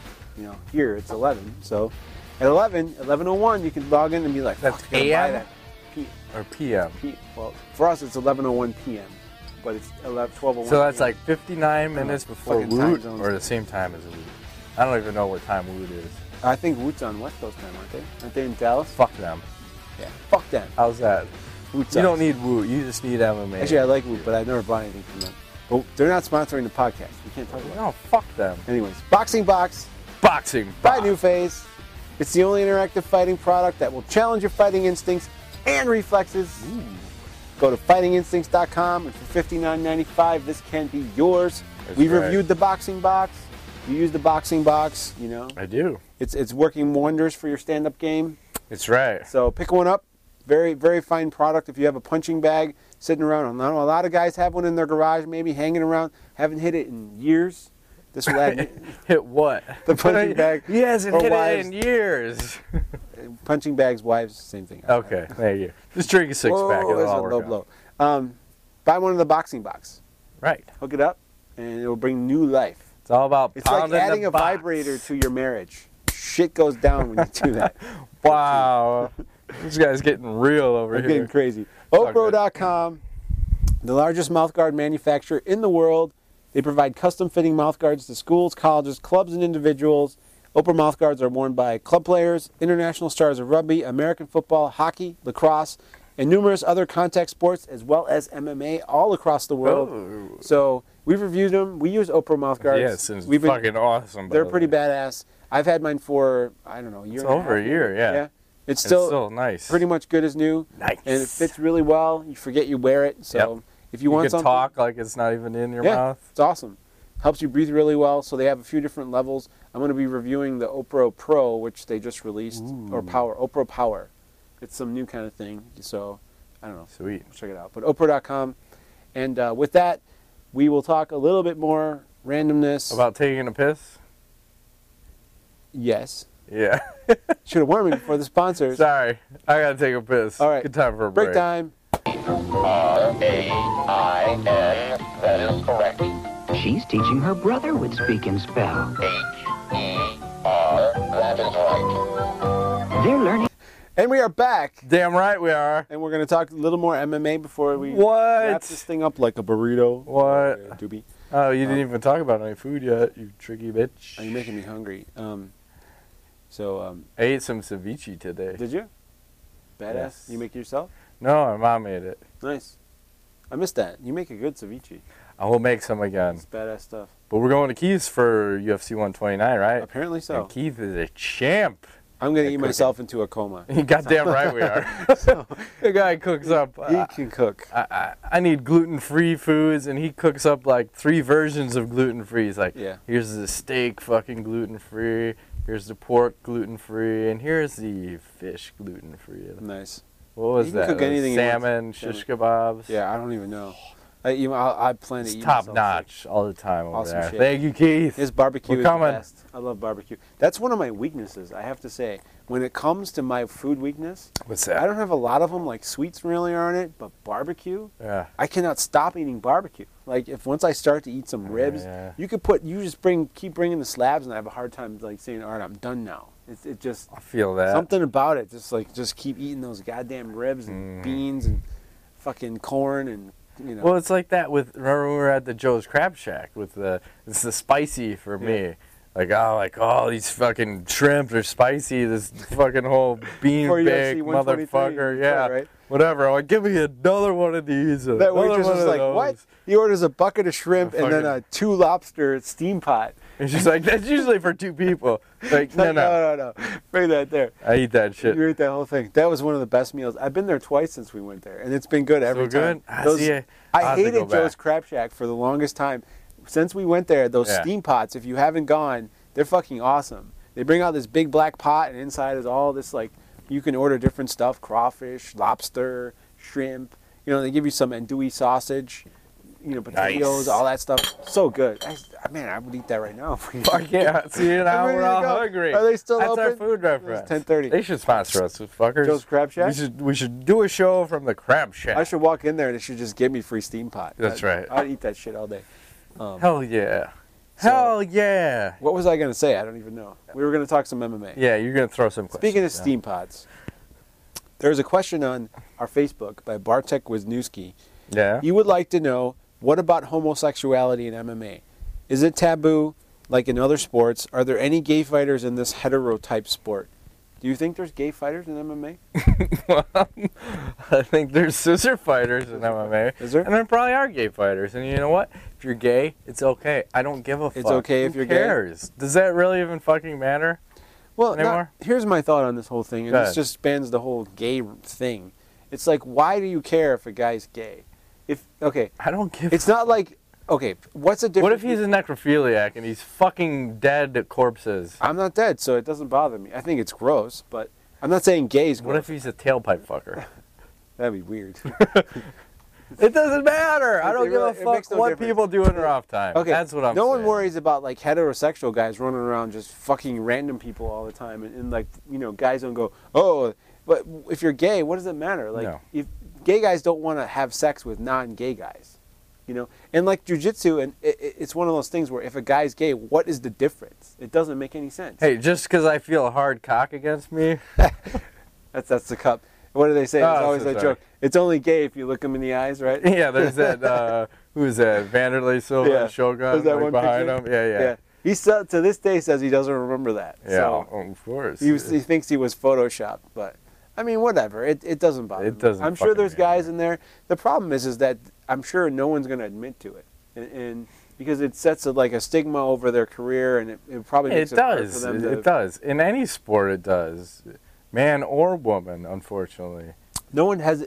here it's 11. So at 11:01 you can log in and be like, That's "Fuck, I gotta buy AM? that." or PM. Well, for us it's 11:01 p.m. But it's 12:01. So that's PM. like 59 minutes before fucking time Woot, zones. or the same time as Woot. I don't even know what time Woot is. I think Woot's on West Coast time, aren't they? Aren't they in Dallas? Fuck them. Yeah. Fuck them. How's that? Woot You sucks. don't need Woot. You just need MMA. Actually, I like Woot, but I've never bought anything from them. But they're not sponsoring the podcast. We can't talk about it. No, fuck them. Anyways, Boxing Box Boxing. by Box. New Phase. It's the only interactive fighting product that will challenge your fighting instincts and reflexes. Go to fightinginstincts.com, and for $59.95, this can be yours. That's We've right. reviewed the Boxing Box. You use the Boxing Box, you know. I do. It's working wonders for your stand-up game. It's right. So pick one up. Very, very fine product. If you have a punching bag sitting around, I know a lot of guys have one in their garage, maybe hanging around, haven't hit it in years. This will add Hit what? the punching bag. He hasn't or hit wives. it in years. Punching bags, wives, same thing. Okay, thank you. Just drink a six-pack. Whoa, It'll there's all a work low out. blow. buy one of the boxing box. Right. Hook it up, and it will bring new life. It's all about It's like pounding adding the a box. vibrator to your marriage. Shit goes down when you do that. Wow. This guy's getting real over I'm here. getting crazy. all good. Opro.com, the largest mouthguard manufacturer in the world. They provide custom fitting mouthguards to schools, colleges, clubs, and individuals. Opro mouthguards are worn by club players, international stars of rugby, American football, hockey, lacrosse, and numerous other contact sports, as well as MMA, all across the world. Oh. So we've reviewed them. We use Opro mouthguards. Yes, it's We've been- fucking awesome. by They're the pretty way. badass. I've had mine for, I don't know, a year It's and a over half. a year, yeah. Yeah. It's It's still, still nice. pretty much good as new. Nice. And it fits really well. You forget you wear it. So Yep. if you You want can something, talk like it's not even in your yeah, mouth. it's awesome. Helps you breathe really well. So they have a few different levels. I'm going to be reviewing the Opro Pro, which they just released, or Power, Opro Power. It's some new kind of thing. So I don't know. Sweet. Check it out. But Opro.com. And with that, we will talk a little bit more randomness. About taking a piss? Yes. Yeah. Should have warned me before the sponsors. Sorry. I gotta take a piss. All right. Good time for a break. Break time. R-A-I-N, that is correct. She's teaching her brother would speak and spell. H-E-R, that is right. They're learning. And we are back. Damn right we are. And we're going to talk a little more MMA before we What? wrap this thing up like a burrito. What? Or a doobie. Oh, you didn't even talk about any food yet, you tricky bitch. Oh, you're making me hungry. I ate some ceviche today. Did you? Badass. Yes. You make it yourself? No, my mom made it. Nice. I missed that. You make a good ceviche. I will make some again. It's badass stuff. But we're going to Keith for UFC 129, right? Apparently so. And Keith is a champ. I'm going to at eat cooking. myself into a coma. You goddamn right we are. The guy cooks up. He can cook. I need gluten-free foods, and he cooks up like 3 versions of gluten-free. He's like, Yeah. here's the steak fucking gluten-free, here's the pork gluten-free, and here's the fish gluten-free. Nice. What was He can that? cook anything he Salmon, wants. shish kebabs. Yeah, I don't even know. I plan to It's eat top myself notch all the time over Awesome there. shit. Thank you, Keith. His barbecue We're is the coming. best. I love barbecue. That's one of my weaknesses, I have to say. When it comes to my food weakness, What's I that? don't have a lot of them, like sweets really aren't it, but barbecue, Yeah. I cannot stop eating barbecue. Like if once I start to eat some ribs, yeah. you just keep bringing the slabs, and I have a hard time like saying, all right, I'm done now. It just I feel that. something about it, just keep eating those goddamn ribs and beans and fucking corn and Well, it's like that with, remember when we were at the Joe's Crab Shack with it's the spicy for me. Like these fucking shrimp are spicy, this fucking whole bean For bag UFC 123, motherfucker. Yeah. right? Whatever. I'm like, give me another one of these. That another waitress one was of like, those. what? He orders a bucket of shrimp and then Fucking- 2 lobster steam pot. And she's like, that's usually for 2 people. Like, no. no. Bring that there. I eat that shit. You ate that whole thing. That was one of the best meals. I've been there twice since we went there, and it's been good every good? time. I see. I'll I have to go hated Joe's back. Crab Shack for the longest time. Since we went there, those Yeah. steam pots, if you haven't gone, they're fucking awesome. They bring out this big black pot, and inside is all this, like, you can order different stuff, crawfish, lobster, shrimp. They give you some andouille sausage, potatoes, Nice. all that stuff. So good. Man, I would eat that right now. Fuck yeah. See, now ready we're to all go. hungry. Are they still That's our open? food reference. 10:30. They should sponsor us, fuckers. Joe's Crab Shack? We should do a show from the Crab Shack. I should walk in there and it should just give me free steam pot. That's right. I'd eat that shit all day. Hell yeah. So- Hell yeah. What was I going to say? I don't even know. We were going to talk some MMA. Yeah, you're going to throw some questions. Speaking of down. steam pots, there's a question on our Facebook by Bartek Wisniewski. Yeah. He would like to know, what about homosexuality in MMA? Is it taboo like in other sports? Are there any gay fighters in this hetero-type sport? Do you think there's gay fighters in MMA? I think there's scissor fighters in MMA. Is there? And there probably are gay fighters. And you know what? If you're gay, it's okay. I don't give a fuck. It's okay if Who you're gay? cares? Does that really even fucking matter? Well, Anymore? here's my thought on this whole thing, and Go this ahead. just spans the whole gay thing. It's like, why do you care if a guy's gay? I don't give It's not like, okay, what's the difference? What if he's a necrophiliac and he's fucking dead corpses? I'm not dead, so it doesn't bother me. I think it's gross, but I'm not saying gay is gross. What if he's a tailpipe fucker? That'd be weird. It doesn't matter. I It don't give really- a it fuck makes no what difference. people do in their off time. Okay, That's what I'm no saying. one worries about like heterosexual guys running around just fucking random people all the time, and like guys don't go, oh, but if you're gay, what does it matter? Like No. if gay guys don't want to have sex with non-gay guys, you know. And like jiu-jitsu, and it's one of those things where if a guy's gay, what is the difference? It doesn't make any sense. Hey, just because I feel a hard cock against me. That's the cup. What do they say? It's Oh, always so a sorry. joke. It's only gay if you look him in the eyes, right? Yeah, there's that. Who is that? Vanderlei Silva Yeah. and Shogun There's that like one behind picture? him. Yeah. He still, to this day, says he doesn't remember that. Yeah, So of course. he thinks he was photoshopped, but I mean, whatever. It doesn't bother It me. doesn't I'm sure fucking there's guys matter. in there. The problem is that I'm sure no one's going to admit to it, and because it sets like a stigma over their career, and it probably makes It it hard for does. them It does. In any sport, it does. Man or woman, unfortunately. No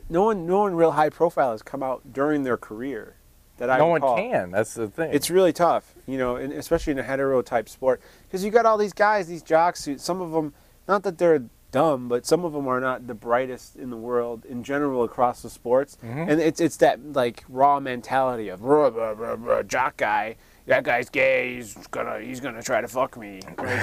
one real high profile has come out during their career that I No one recall. can. That's the thing. It's really tough, you know, and especially in a hetero type sport, because you got all these guys, these jocks. Some of them, not that they're dumb, but some of them are not the brightest in the world in general across the sports. Mhm. And it's that like raw mentality of "Bruh, bruh, bruh, bruh, jock guy. That guy's gay. He's gonna try to fuck me.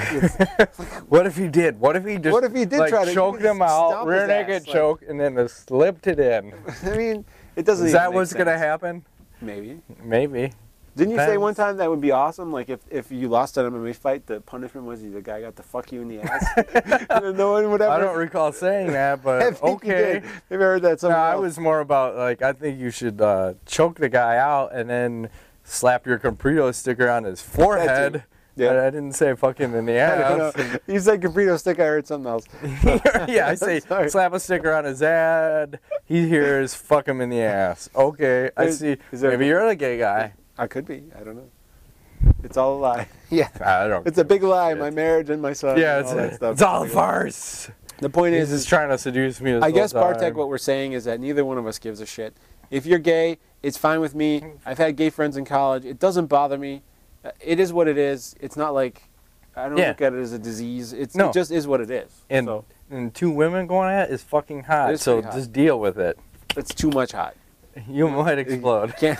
Like, What if he did? What if he just? What if he did like, try to- choked you could him out, stomp rear his naked ass, like- choke, and then just slipped it in? I mean, it doesn't. Is even that make what's gonna sense. happen? Maybe. Maybe. Didn't you say Depends. one time that would be awesome? Like if you lost an MMA fight, the punishment was the guy got to fuck you in the ass. No one would ever. I don't recall saying that, I but think you okay. did. Maybe I heard that No, somewhere I else. was more about like I think you should choke the guy out and then slap your Caprito sticker on his forehead. Yeah. I didn't say fucking in the I don't ass. know. You said Caprito stick. I heard something else. Yeah, I say Sorry. slap a sticker on his head. He hears fuck him in the ass. Okay, I Is- see. is there- Maybe you're the gay guy. I could be. I don't know. It's all a lie. Yeah. I don't. It's a big lie. Shit. My marriage and my son. Yeah, and all that stuff. it's all a farce. The point He's is, just trying to seduce me. This I guess whole Bartek, time. what we're saying is that neither one of us gives a shit. If you're gay, it's fine with me. I've had gay friends in college. It doesn't bother me. It is what it is. It's not like I don't Yeah. look at it as a disease. It No. just is what it is. and So and two women going at it is fucking hot. It is So pretty hot. just deal with it. it's too much hot. You might explode. Can't.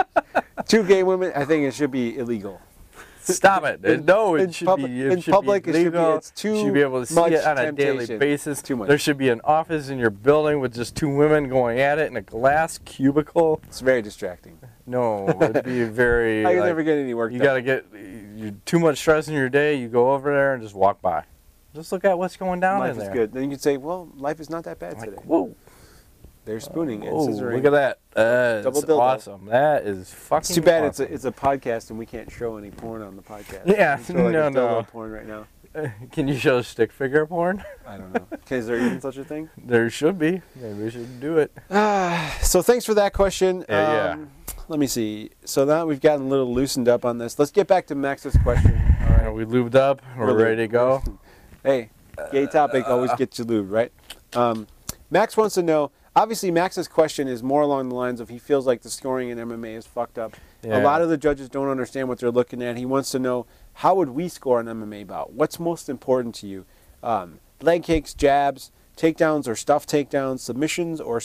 Two gay women. I think it should be illegal. Stop it. No, in it should public- be. It in should public, be it should be- legal. it's too You should be able to see much it on a daily temptation. basis. Too much. There should be an office in your building with just two women going at it in a glass cubicle. It's very distracting. No, it'd be very. I can like, never get any work you done. gotta get you too much stress in your day. You go over there and just walk by. Just look at what's going down Life in is there. good. Then you can say, well, life is not that bad Like, today. whoa, They're spooning and whoa, scissoring. look at that. Double It's dildo. awesome. That is fucking. It's too bad awesome. it's a podcast and we can't show any porn on the podcast. Yeah, We show like no, a dildo no. porn right now. Can you show stick figure porn? I don't know. Okay, is there even such a thing? There should be. Maybe we should do it. So thanks for that question. Yeah. Let me see. So now we've gotten a little loosened up on this. Let's get back to Max's question. All Are we lubed up? We're We're ready to go. Hey, gay topic always gets you lubed, right? Max wants to know. Obviously, Max's question is more along the lines of he feels like the scoring in MMA is fucked up. Yeah. A lot of the judges don't understand what they're looking at. He wants to know, how would we score an MMA bout? What's most important to you? Leg kicks, jabs, takedowns or stuff takedowns, submissions or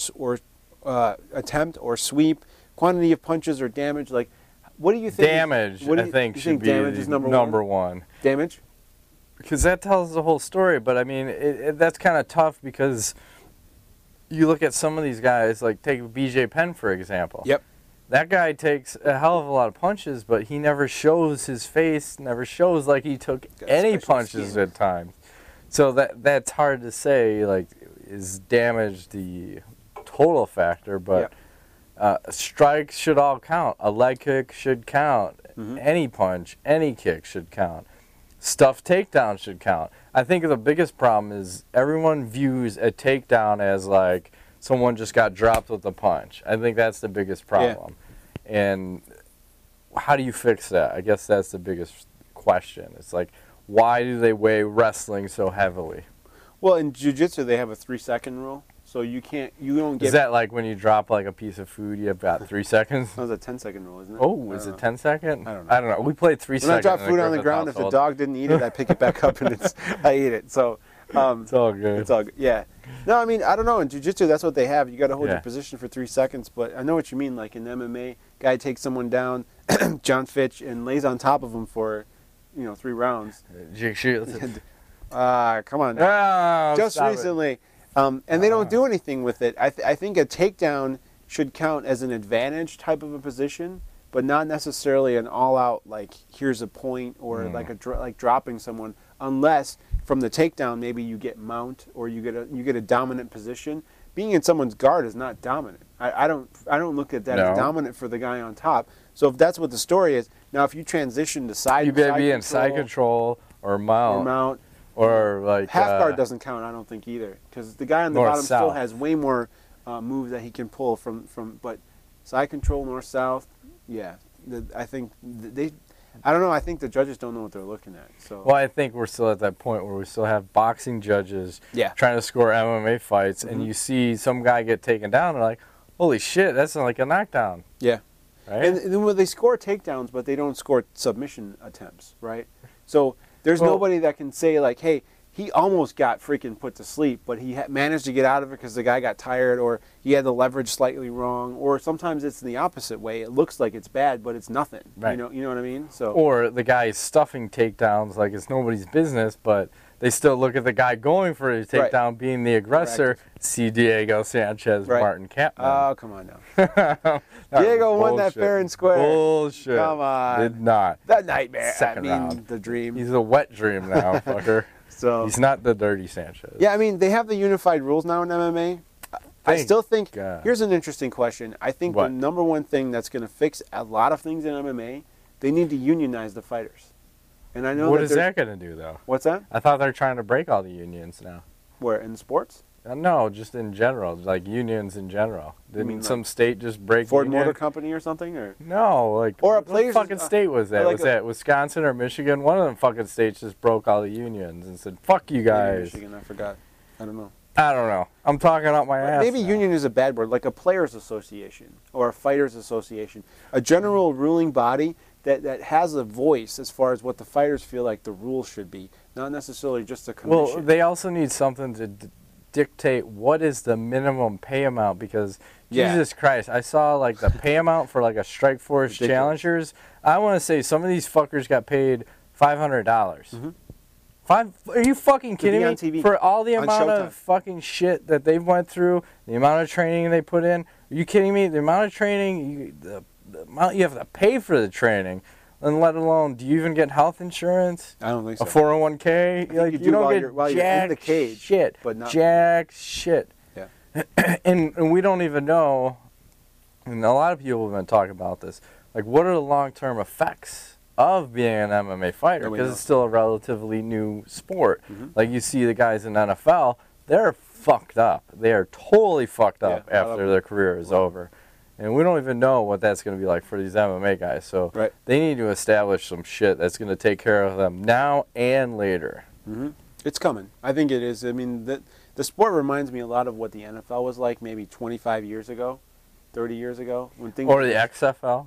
attempt or sweep, quantity of punches or damage? Like, what do you think? Damage, what do I you- think, you should think be damage is number one. Damage? Because that tells the whole story. But I mean, that's kind of tough because you look at some of these guys, like take BJ Penn for example. Yep. That guy takes a hell of a lot of punches, but he never shows his face, never shows like he took Got any special punches skin. at times. So that's hard to say. Like, is damage the total factor? But strikes should all count. A leg kick should count. Mhm. Any punch, any kick should count. Stuff takedown should count. I think the biggest problem is everyone views a takedown as like someone just got dropped with a punch. I think that's the biggest problem. And how do you fix that? I guess that's the biggest question. It's like, why do they weigh wrestling so heavily? Well, in jiu-jitsu, they have a 3-second rule. So you don't get... Is that like when you drop like a piece of food, you've got 3 seconds? That was a 10-second rule, isn't it? Oh, I is don't it know. 10 second? I don't know. We played 3 When seconds. I drop in food on the Griffith ground, if the household. dog didn't eat it, I pick it back up and I eat it. So It's all good. it's all good. Yeah. No, I mean, I don't know. In jiu-jitsu, that's what they have. You got to hold Yeah. your position for 3 seconds. But I know what you mean. Like in MMA, guy takes someone down, John Fitch, and lays on top of him for, 3 rounds. Jake Shields. Come on now. Oh, Just stop it. recently, And they don't do anything with it. I think a takedown should count as an advantage type of a position, but not necessarily an all-out like here's a point or like dropping someone, unless from the takedown maybe you get mount or you get a dominant position. Being in someone's guard is not dominant. I don't look at that as dominant for the guy on top. So if that's what the story is, now if you transition to side, you better be in side control or mount. Or like half guard doesn't count, I don't think either, because the guy on the bottom still has way more moves that he can pull from. But side control, north south, yeah. I think I don't know. I think the judges don't know what they're looking at. So well, I think we're still at that point where we still have boxing judges trying to score MMA fights, and you see some guy get taken down, and they're like, holy shit, that's like a knockdown. Yeah. Right? And then when they score takedowns, but they don't score submission attempts, right? So there's nobody that can say like, hey, he almost got freaking put to sleep, but he managed to get out of it because the guy got tired, or he had the leverage slightly wrong, or sometimes it's the opposite way. It looks like it's bad, but it's nothing. Right. You know what I mean? So or the guy is stuffing takedowns like it's nobody's business, but they still look at the guy going for a takedown being the aggressor. Correct. See Diego Sanchez, Martin Kampmann. Oh, come on now. Diego won that fair and square. Bullshit. Come on. Did not. That nightmare. Second round. The dream. He's a wet dream now, fucker. So he's not the dirty Sanchez. Yeah, I mean, they have the unified rules now in MMA. I still think, here's an interesting question. I think the number one thing that's going to fix a lot of things in MMA, they need to unionize the fighters. And I know what is that going to do, though? What's that? I thought they're trying to break all the unions now. Where, in sports? No, just in general, like unions in general. Didn't some state just break Ford Motor Company or something? Or no, like or a what fucking state was that? Like was that Wisconsin or Michigan? One of them fucking states just broke all the unions and said, "Fuck you guys." Michigan, I forgot. I don't know. I don't know. I'm talking out my ass. Maybe union is a bad word, like a players' association or a fighters' association, a general ruling body that has a voice as far as what the fighters feel like the rules should be, not necessarily just a commission. Well, they also need something to dictate what is the minimum pay amount, because Jesus Christ, I saw like the pay amount for like a Strikeforce challengers. I want to say some of these fuckers got paid $500. Mm-hmm. Are you fucking kidding me? TV, for all the amount of fucking shit that they've went through, the amount of training they put in. Are you kidding me? The amount of training, the amount you have to pay for the training, and let alone, do you even get health insurance? I don't think so. A 401k? Like, you don't get while you're in the cage, shit, but not jack shit. Yeah. and we don't even know, and a lot of people have been talking about this, like what are the long-term effects of being an MMA fighter, because it's still a relatively new sport. Mm-hmm. Like you see the guys in NFL, they're fucked up. They are totally fucked up after their career is over. And we don't even know what that's going to be like for these MMA guys. So they need to establish some shit that's going to take care of them now and later. Mm-hmm. It's coming. I think it is. I mean, the sport reminds me a lot of what the NFL was like maybe 25 years ago, 30 years ago. When things or the XFL.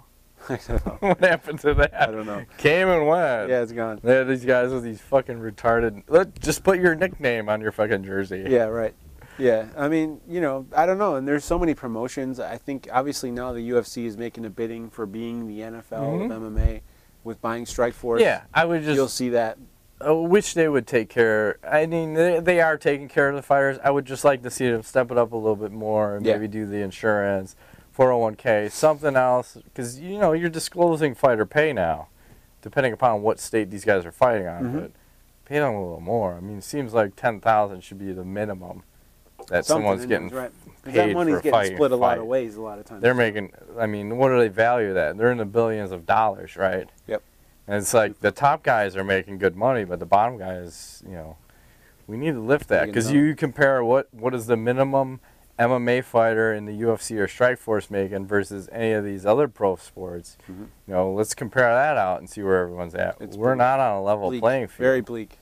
What happened to that? I don't know. Came and went. Yeah, it's gone. They had these guys with these fucking retarded... Just put your nickname on your fucking jersey. Yeah, right. Yeah, I mean, you know, I don't know. And there's so many promotions. I think, obviously, now the UFC is making a bidding for being the NFL of MMA with buying Strikeforce. Yeah, I would just... You'll see that. I wish they would take care... I mean, they are taking care of the fighters. I would just like to see them step it up a little bit more and maybe do the insurance... 401k, something else, because you know you're disclosing fighter pay now, depending upon what state these guys are fighting on. But pay them a little more. I mean, it seems like $10,000 should be the minimum that someone's getting paid that money's for getting fighting. Split a lot of ways, a lot of times. They're making. I mean, what do they value that? They're in the billions of dollars, right? Yep. And it's like the top guys are making good money, but the bottom guys, you know, we need to lift that, because you compare what is the minimum MMA fighter in the UFC or Strikeforce making versus any of these other pro sports. You know, let's compare that out and see where everyone's at. We're not on a level playing field. Very bleak.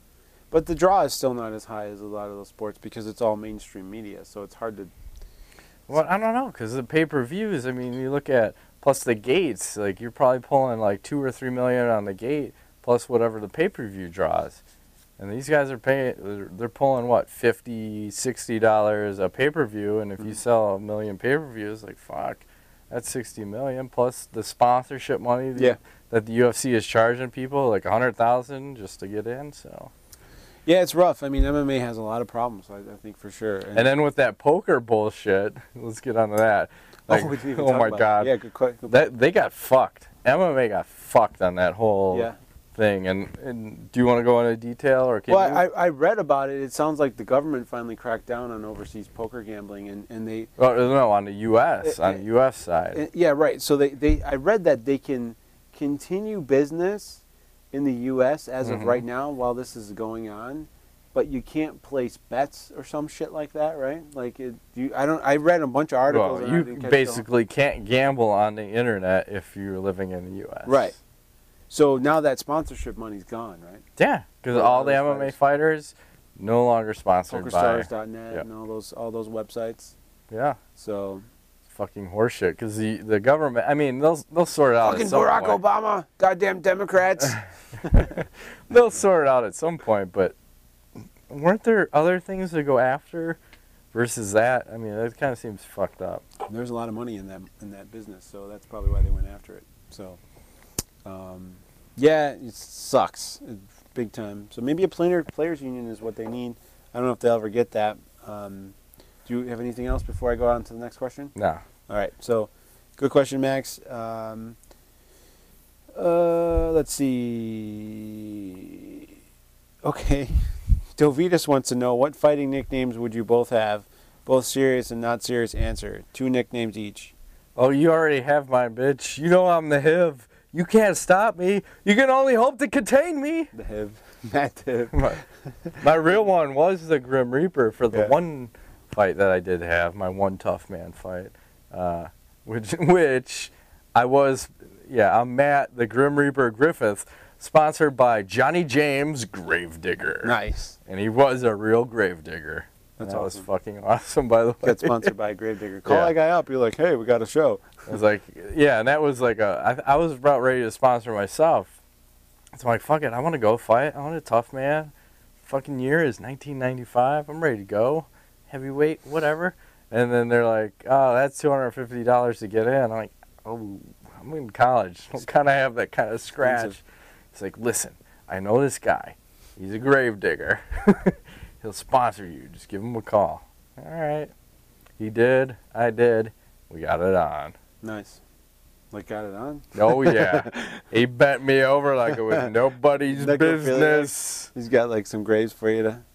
But the draw is still not as high as a lot of those sports because it's all mainstream media, so it's hard to... Well, I don't know, because the pay-per-views, I mean, you look at, plus the gates, like you're probably pulling like $2 or $3 million on the gate, plus whatever the pay-per-view draws. And these guys are paying, they're pulling, what, $50, $60 a pay-per-view, and if you sell 1 million pay-per-views, like, fuck, that's $60 million, plus the sponsorship money that the UFC is charging people, like $100,000 just to get in, so... Yeah, it's rough. I mean, MMA has a lot of problems, I think, for sure. And then with that poker bullshit, let's get onto that. Like, we didn't even oh talk my about God. it. Yeah, good question. They got fucked. MMA got fucked on that whole thing. And do you want to go into detail or can you? I read about it. It sounds like the government finally cracked down on overseas poker gambling, and they. Well, no, on the U.S. on the U.S. side. Yeah, right. So I read that they can continue business in the U.S. as of right now while this is going on, but you can't place bets or some shit like that, right? Like, I read a bunch of articles. Well, and I you didn't catch basically can't gamble on the internet if you're living in the U.S. Right. So now that sponsorship money's gone, right? Yeah, because all the MMA fighters no longer sponsored by PokerStars.net and all those websites. Yeah. So fucking horseshit. Because the government, I mean, they'll sort it out. Fucking at some Barack point. Obama, goddamn Democrats. They'll sort it out at some point, but weren't there other things to go after versus that? I mean, that kind of seems fucked up. There's a lot of money in that business, so that's probably why they went after it. So, yeah, it sucks, big time. So maybe a players union is what they need. I don't know if they'll ever get that. Do you have anything else before I go on to the next question? No. All right. So, good question, Max. Let's see. Okay. Dovitas wants to know, what fighting nicknames would you both have? Both serious and not serious answer. 2 nicknames each. Oh, you already have mine, bitch. You know I'm the HIV. You can't stop me. You can only hope to contain me. The HIV. Matt Hiv. My real one was the Grim Reaper for the one fight that I did have, my one tough man fight, which I was, I'm Matt, the Grim Reaper Griffith, sponsored by Johnny James Gravedigger. Nice. And he was a real gravedigger. That's that was awesome. fucking awesome, by the way. Got sponsored by Gravedigger. Call that guy up. You're like, hey, we got a show. I was like, and that was like I was about ready to sponsor myself. So I'm like, fuck it, I want to go fight. I want a tough man. Fucking year is 1995. I'm ready to go. Heavyweight, whatever. And then they're like, oh, that's $250 to get in. I'm like, oh, I'm in college. I don't kind of have that kind of scratch. It's like, listen, I know this guy. He's a gravedigger. He'll sponsor you. Just give him a call. All right. He did. I did. We got it on. Nice. Like, got it on? Oh, yeah. He bent me over like it was nobody's business. He's got, like, some graves for you to...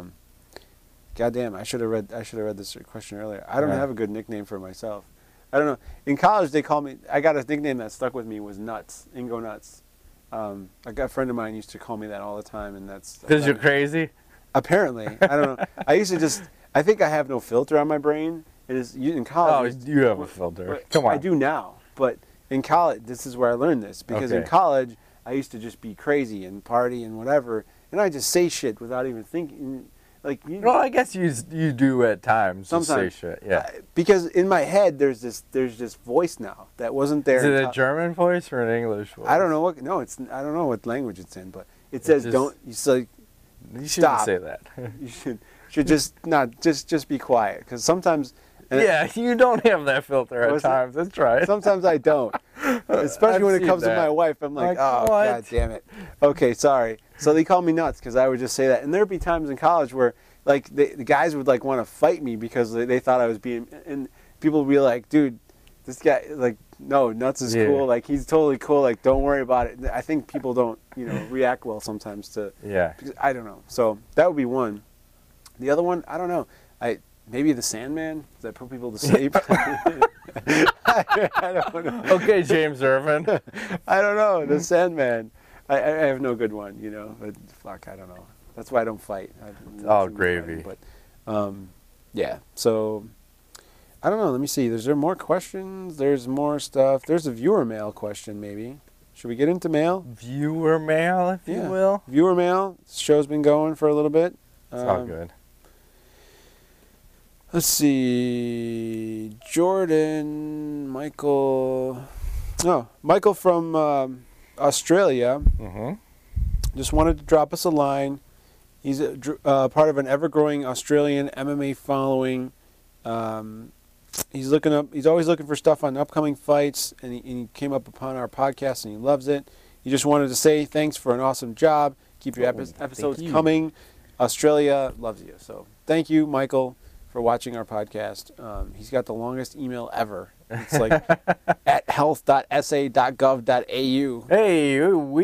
goddamn, I should have read this question earlier. I don't have a good nickname for myself. I don't know. In college, they called me... I got a nickname that stuck with me was Nuts. Ingo Nuts. A friend of mine used to call me that all the time, and that's... Because you're crazy? Apparently. I don't know. I used to just... I think I have no filter on my brain. It is in college... Oh, you have a filter. Come on. I do now, but in college, this is where I learned this. Because in college, I used to just be crazy and party and whatever, and I just say shit without even thinking. Like, well, I guess you do at times. Sometimes say shit. Yeah. Because in my head, there's this voice now that wasn't there. Is it a German voice or an English voice? I don't know what. No, it's. I don't know what language it's in, but it says don't. You say. You shouldn't stop. say that. You should just not just be quiet, because sometimes. Yeah, you don't have that filter at times. That's right. Sometimes I don't, especially when it comes to my wife. I'm like, oh, what? God damn it. Okay, sorry. So they call me nuts because I would just say that. And there'd be times in college where, like, the guys would, like, want to fight me because they thought I was being... And people would be like, dude, this guy, like, no, Nuts is cool. Like, he's totally cool. Like, don't worry about it. I think people don't, react well sometimes to... Yeah. I don't know. So that would be one. The other one, I don't know. Maybe the Sandman? Does that put people to sleep? I don't know. Okay, James Irvin. I don't know. The Sandman. I have no good one, But fuck, I don't know. That's why I don't fight. Gravy. Fighting, but yeah. So I don't know. Let me see. Is there more questions? There's more stuff. There's a viewer mail question, maybe. Should we get into mail? Viewer mail, if you will. Viewer mail. This show's been going for a little bit. It's all good. Let's see. Michael from Australia. Mm-hmm. Just wanted to drop us a line. He's part of an ever-growing Australian MMA following. He's always looking for stuff on upcoming fights, and he came up upon our podcast, and he loves it. He just wanted to say thanks for an awesome job. Keep your episodes coming. Australia loves you. So thank you, Michael, for watching our podcast. He's got the longest email ever. It's like at health.sa.gov.au. Hey,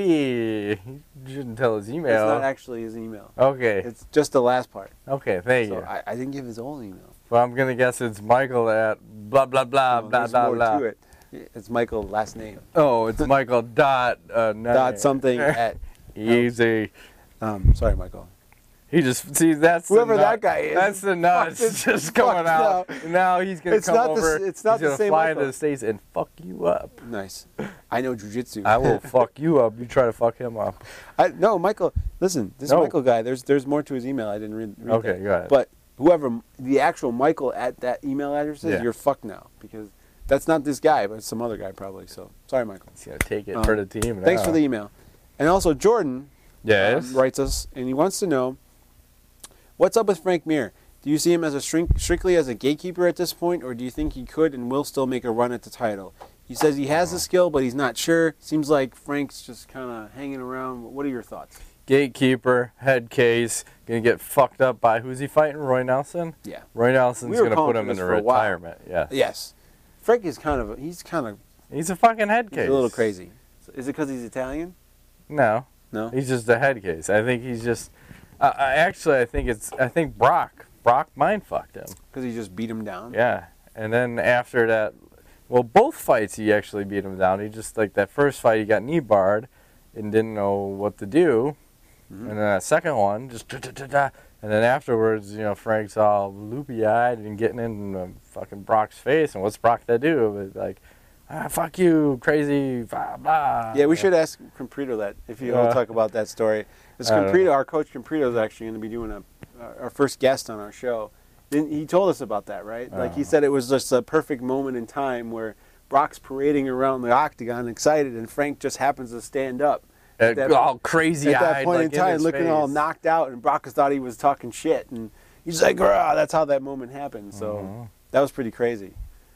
we shouldn't tell his email. It's not actually his email. Okay. It's just the last part. Okay, thank So you. I didn't give his old email. Well, I'm going to guess it's Michael at blah, blah, blah, No, blah, there's blah, more blah. to it. It's Michael last name. Oh, it's Michael dot Dot something at. Easy. Sorry, Michael. He just see that's Whoever the that guy is. That's the nuts Fuck this- just coming fuck out. no. Now he's gonna It's come not the over. s- it's not he's the gonna same fly Michael. to the States and fuck you up. Nice. I know jujitsu. I will fuck you up. You try to fuck him up. No, Michael. Listen, this No. Michael guy. There's more to his email. I didn't read Okay, that. go ahead. But whoever the actual Michael at that email address is, Yeah. you're fucked now because that's not this guy, but it's some other guy probably. So sorry, Michael. He's gonna take it for the team. Thanks now. for the email. And also Jordan yes. writes us, and he wants to know what's up with Frank Mir. Do you see him as strictly as a gatekeeper at this point, or do you think he could and will still make a run at the title? He says he has the skill, but he's not sure. Seems like Frank's just kind of hanging around. What are your thoughts? Gatekeeper, head case, gonna get fucked up by who's he fighting? Roy Nelson. Yeah. Roy Nelson's We were gonna put calling him for in this for a while. retirement. Yeah. Yes. Frank is He's a fucking head he's case. a little crazy. Is it because he's Italian? No. No. He's just a head case. I think he's just. I think Brock mind fucked him. Because he just beat him down? Yeah. And then after that, well, both fights he actually beat him down. He just like that first fight he got knee barred, and didn't know what to do. Mm-hmm. And then that second one just da-da-da-da. And then afterwards, Frank's all loopy-eyed and getting in fucking Brock's face. And what's Brock to do? But like, fuck you, crazy, blah, blah. Yeah, we should ask Comprito that if you want to talk about that story. Because I don't Comprito, our coach Comprito, is actually going to be doing our first guest on our show. He told us about that, right? Like he said, it was just a perfect moment in time where Brock's parading around the octagon, excited, and Frank just happens to stand up. All crazy-eyed, At that point like in time, his looking all face. knocked out, and Brock thought he was talking shit, and he's like, "Grah," that's how that moment happened. So that was pretty crazy.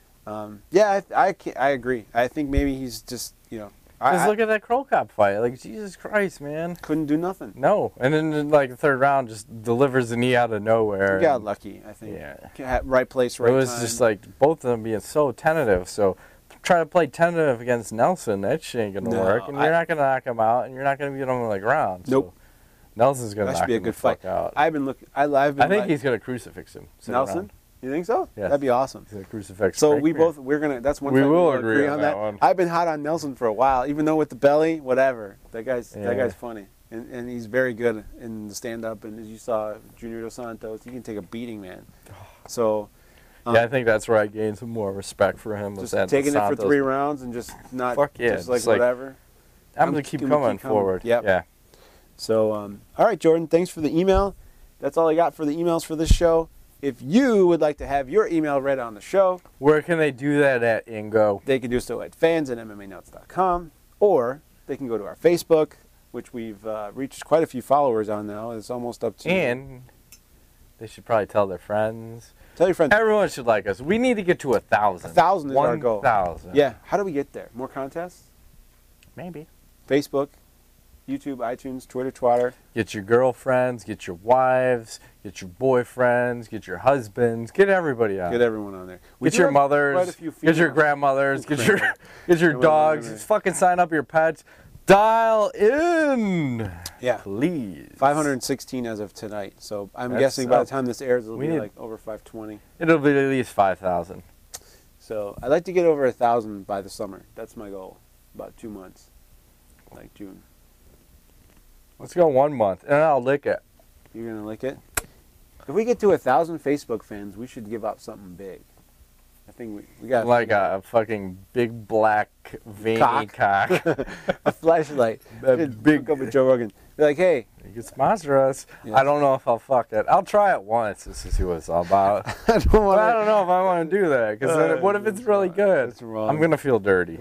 Yeah, I agree. I think maybe he's just, Just look at that Crow Cop fight. Like, Jesus Christ, man. couldn't do nothing. No. And then, like, the third round just delivers the knee out of nowhere. He got lucky, I think. Yeah. Right place, right It was time. just like both of them being so tentative. So try to play tentative against Nelson. That shit ain't gonna No, work. And you're not gonna knock him out, and you're not gonna get him on the ground. Nope. So Nelson's gonna that knock should be a him good the fuck fight. out. I've been looking. I've been. I think he's gonna crucifix him. sitting Nelson. around. You think so? Yes. That'd be awesome. He's gonna crucifix. So Frank we Mir. both we're gonna. That's one. We fight will we'll agree on that one. I've been hot on Nelson for a while, even though with the belly, whatever. That guy's Yeah. funny, and he's very good in the stand up. And as you saw, Junior Dos Santos, he can take a beating, man. So. Yeah, I think that's where I gained some more respect for him. Was Just that taking it for Santos. 3 rounds and just not Fuck yeah, just like just like- whatever. I'm gonna keep coming forward. Yep. Yeah. So, all right, Jordan, thanks for the email. That's all I got for the emails for this show. If you would like to have your email read on the show, Where can they do that at, Ingo? they can do so at fans@mmanotes.com, or they can go to our Facebook, which we've reached quite a few followers on now. It's almost up to... And they should probably tell their friends. Tell your friends. Everyone should like us. We need to get to 1,000. 1,000 is our goal. 1,000. Yeah. How do we get there? More contests? Maybe. Facebook, YouTube, iTunes, Twitter, Twatter. Get your girlfriends, get your wives, get your boyfriends, get your husbands, get everybody out. Get everyone on there. We Get do your have mothers, quite a few get your females. grandmothers, get your Everyone dogs. on there. Fucking sign up your pets. Dial in, Yeah. please. 516 as of tonight. So I'm That's guessing by the up. time this airs, it'll We be need- like over 520. It'll be at least 5,000. So I'd like to get over 1,000 by the summer. That's my goal. About 2 months, like June. Let's go 1 month, and I'll lick it. You're gonna lick it. If we get to 1,000 Facebook fans, we should give out something big. I think we got Like a fucking big black veiny cock. a flashlight. A Should big- hook up with Joe Rogan. Be like, hey, You can sponsor us. Yes. I don't know if I'll fuck it. I'll try it once just to see what it's all about. I don't But want I don't know if I want to do that. Because what if it's That's really wrong. good? That's wrong. I'm going to feel dirty.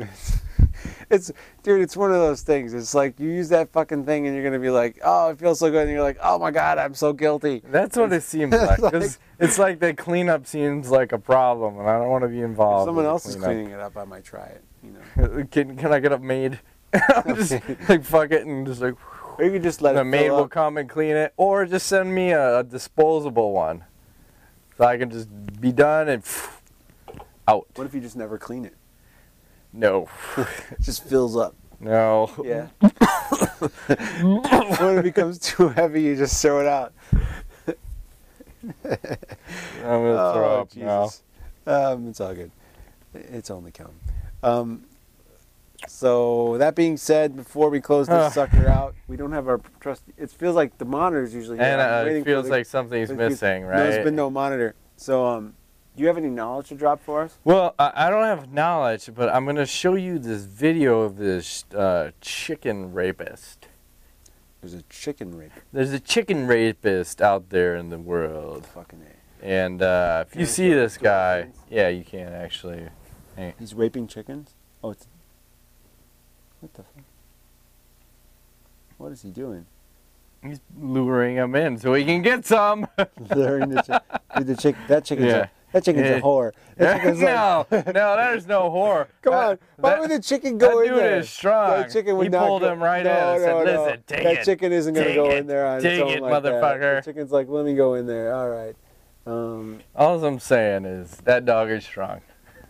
Dude, it's one of those things. It's like you use that fucking thing and you're gonna be like, oh, it feels so good, and you're like, oh my god, I'm so guilty. That's what it seems like. 'Cause it's like the cleanup seems like a problem, and I don't want to be If involved. someone with else the is cleanup. cleaning it up, I might try it. You know. Can I get a maid? I'm just like fuck it and just like. Or you could just let The it maid fill will up. come and clean it, or just send me a disposable one, so I can just be done and out. What if you just never clean it? No, It just fills up. no. Yeah. When it becomes too heavy, you just throw it out. I'm gonna throw up now. Jesus. It's all good. It's only come. So that being said, before we close this sucker out, we don't have our trust. It feels like the monitor's usually here. And I'm waiting it for feels the- like something's missing, No, right? there's been no monitor. So, do you have any knowledge to drop for us? Well, I don't have knowledge, but I'm gonna show you this video of this chicken rapist. There's a chicken rape. There's a chicken rapist out there in the world, Fucking A. and if Can you I see show this it to guy, our friends? yeah, you can actually. He's raping chickens? Oh, it's... What the fuck? What is he doing? He's luring him in so he can get some. Luring the chicken. Dude, that chicken's Yeah. that chicken's Yeah. a whore. That chicken's no, no, there's no whore. Come on. Why would the chicken go that in dude there? is strong. That chicken would He not pulled go- him right no, in and said, no, no. "Listen, take that it. chicken isn't going to Take go it. in there on Take its own it, like that. motherfucker." The chicken's like, let me go in there. All right. All I'm saying is that dog is strong.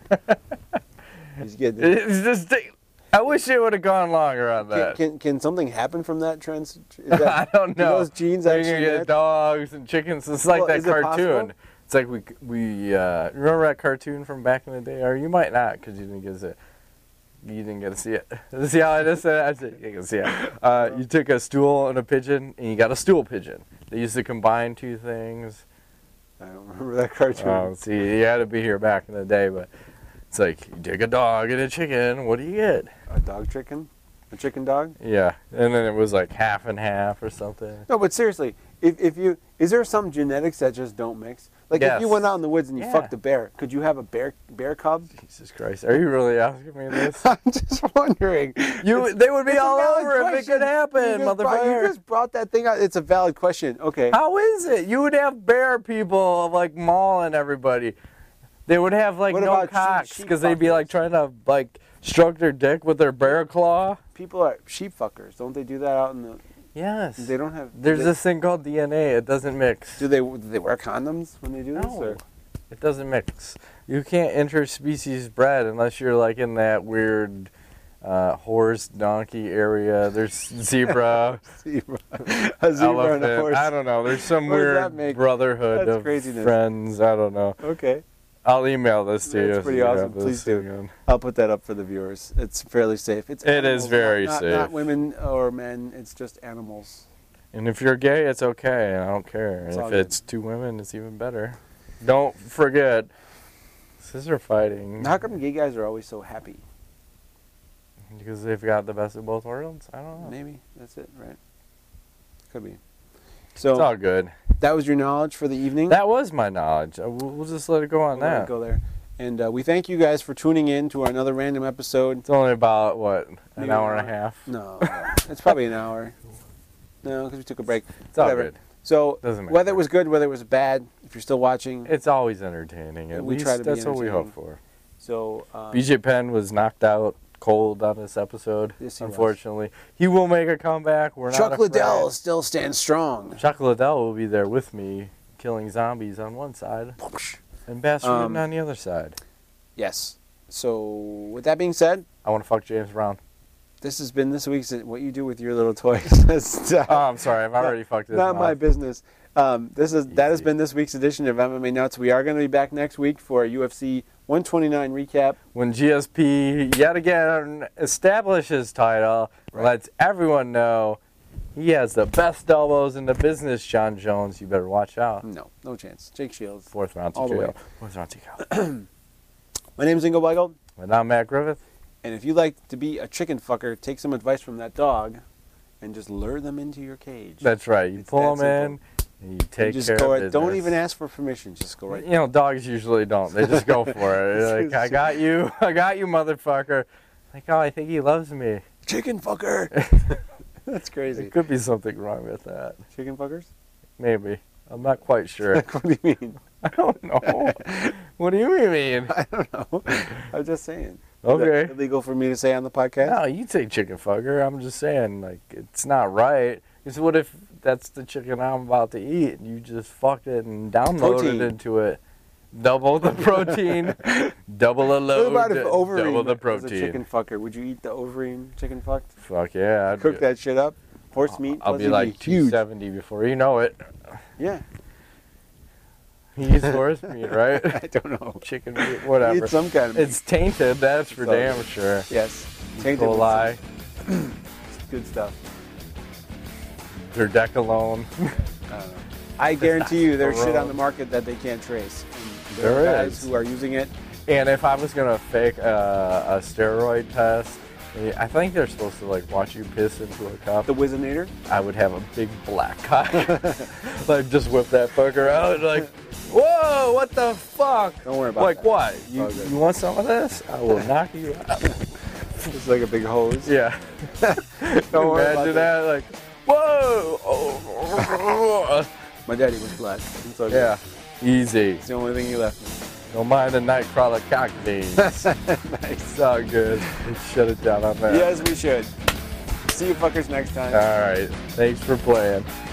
He's getting It's just, I wish it would have gone longer on that. Can something happen from that trans? Is I that, don't do know. those genes You're actually gonna get match? dogs and chickens. It's like Well, that is it possible? cartoon. It's like we remember that cartoon from back in the day, or you might not because you didn't get to see it. You didn't get to see it. See how I just said it? I said you can see it. You took a stool and a pigeon, and you got a stool pigeon. They used to combine two things. I don't remember that cartoon. Oh, see, you had to be here back in the day, but it's like you take a dog and a chicken. What do you get? A dog chicken? A chicken dog? Yeah, and then it was like half and half or something. No, but seriously, if you is there some genetics that just don't mix? Like if you Yes. went out in the woods and you Yeah. fucked a bear, could you have a bear cub? Jesus Christ, are you really asking me this? I'm just wondering. They would be It's a all valid over if it question. could happen, You motherfucker. just brought that thing out. It's a valid question. Okay. How is it? You would have bear people like mauling everybody. They would have like What no about cocks sheep because they'd be like fuckers? trying to like stroke their dick with their bear claw. People are sheep fuckers. Don't they do that out in the? Yes. They don't have. There's this thing called DNA. It doesn't mix. Do they wear condoms when they do this? No. Or? It doesn't mix. You can't interspecies bred unless you're like in that weird horse donkey area. There's zebra, Zebra. A zebra and a elephant. horse. I don't know. There's some What does that weird make? brotherhood That's of craziness. friends. I don't know. Okay. I'll email this to you. That's so pretty you have awesome. this Please do. again. I'll put that up for the viewers. It's fairly safe. It's It animals, is very not safe. women or men. It's just animals. And if you're gay, it's okay. I don't care. It's And all if good. it's two women, it's even better. Don't forget, scissor fighting. How come gay guys are always so happy? Because they've got the best of both worlds? I don't know. Maybe that's it, right? Could be. It's all So good. that was your knowledge for the evening. That was my knowledge. We'll just let it go on We'll let it that. go there. And we thank you guys for tuning in to another random episode. It's only about, what, an Maybe hour an and a half? No, it's probably an hour. No, because we took a break. It's all Whatever. good. So Doesn't matter. whether it was good, whether it was bad, if you're still watching, It's always entertaining. At We least try to be that's what we hope entertaining. for. so BJ Penn was knocked out cold on this episode, Yes, he was. unfortunately. He will make a comeback. We're Chuck not Liddell afraid. still stands strong. Chuck Liddell will be there with me, killing zombies on one side, and Bass Rutten on the other side. Yes. So with that being said, I want to fuck James Brown. this has been this week's What You Do With Your Little Toys. That's Oh, I'm sorry. I've already fucked this not my up. business. That has Easy. been this week's edition of MMA Nuts. We are going to be back next week for a UFC 129 recap. When GSP yet again establishes title, Right. lets everyone know he has the best elbows in the business, John Jones. You better watch out. No chance. Jake Shields. Fourth round All the way. TKO. Fourth round TKO. My name's Ingo Weigel, And I'm Matt Griffith. and if you like to be a chicken fucker, take some advice from that dog, and just lure them into your cage. That's right. You It's pull that them in, simple. and you take just care go of right, business. don't even ask for permission. Just go right. You know, dogs usually don't. They just go for it. They're like, I got you, motherfucker. Like, oh, I think he loves me. Chicken fucker. That's crazy. There could be something wrong with that. Chicken fuckers? Maybe. I'm not quite sure. What do you mean? I don't know. What do you mean? I don't know. I'm just saying. Okay. Illegal for me to say on the podcast? No, you say chicken fucker. I'm just saying, like, it's not right. Because what if that's the chicken I'm about to eat and you just fucked it and downloaded Protein. into it? Double the protein, double a load, What about if double Overeem the was a protein. chicken fucker? Would you eat the Overeem chicken fuck? Fuck yeah. I'd Cook be, that shit up? Horse meat? I'll plus be you'd like huge. 270 before you know it. Yeah. He eats horse meat, right? I don't know. Chicken meat, whatever. Eat some kind of meat. It's tainted, that's for So- damn sure. Yes. Tainted Don't with lie. some good stuff. They're decalone. I guarantee you there's shit Corona. on the market that they can't trace. And There are guys is. who are using it. And if I was gonna fake a steroid test, I think they're supposed to like watch you piss into a cup. The Wizinator? I would have a big black cock. Like just whip that fucker out. Like, whoa, what the fuck? Don't worry about like that. what? It's You, all good. you want some of this? I will knock you out. It's like a big hose. Yeah. Don't worry about Imagine that. Like, whoa. Oh. My daddy was black. It's okay. Yeah. Easy. It's the only thing he left me. Don't mind the nightcrawler cock veins. Nice. It's all good. Let's shut it down on that. Yes, we should. See you fuckers next time. All right. Thanks for playing.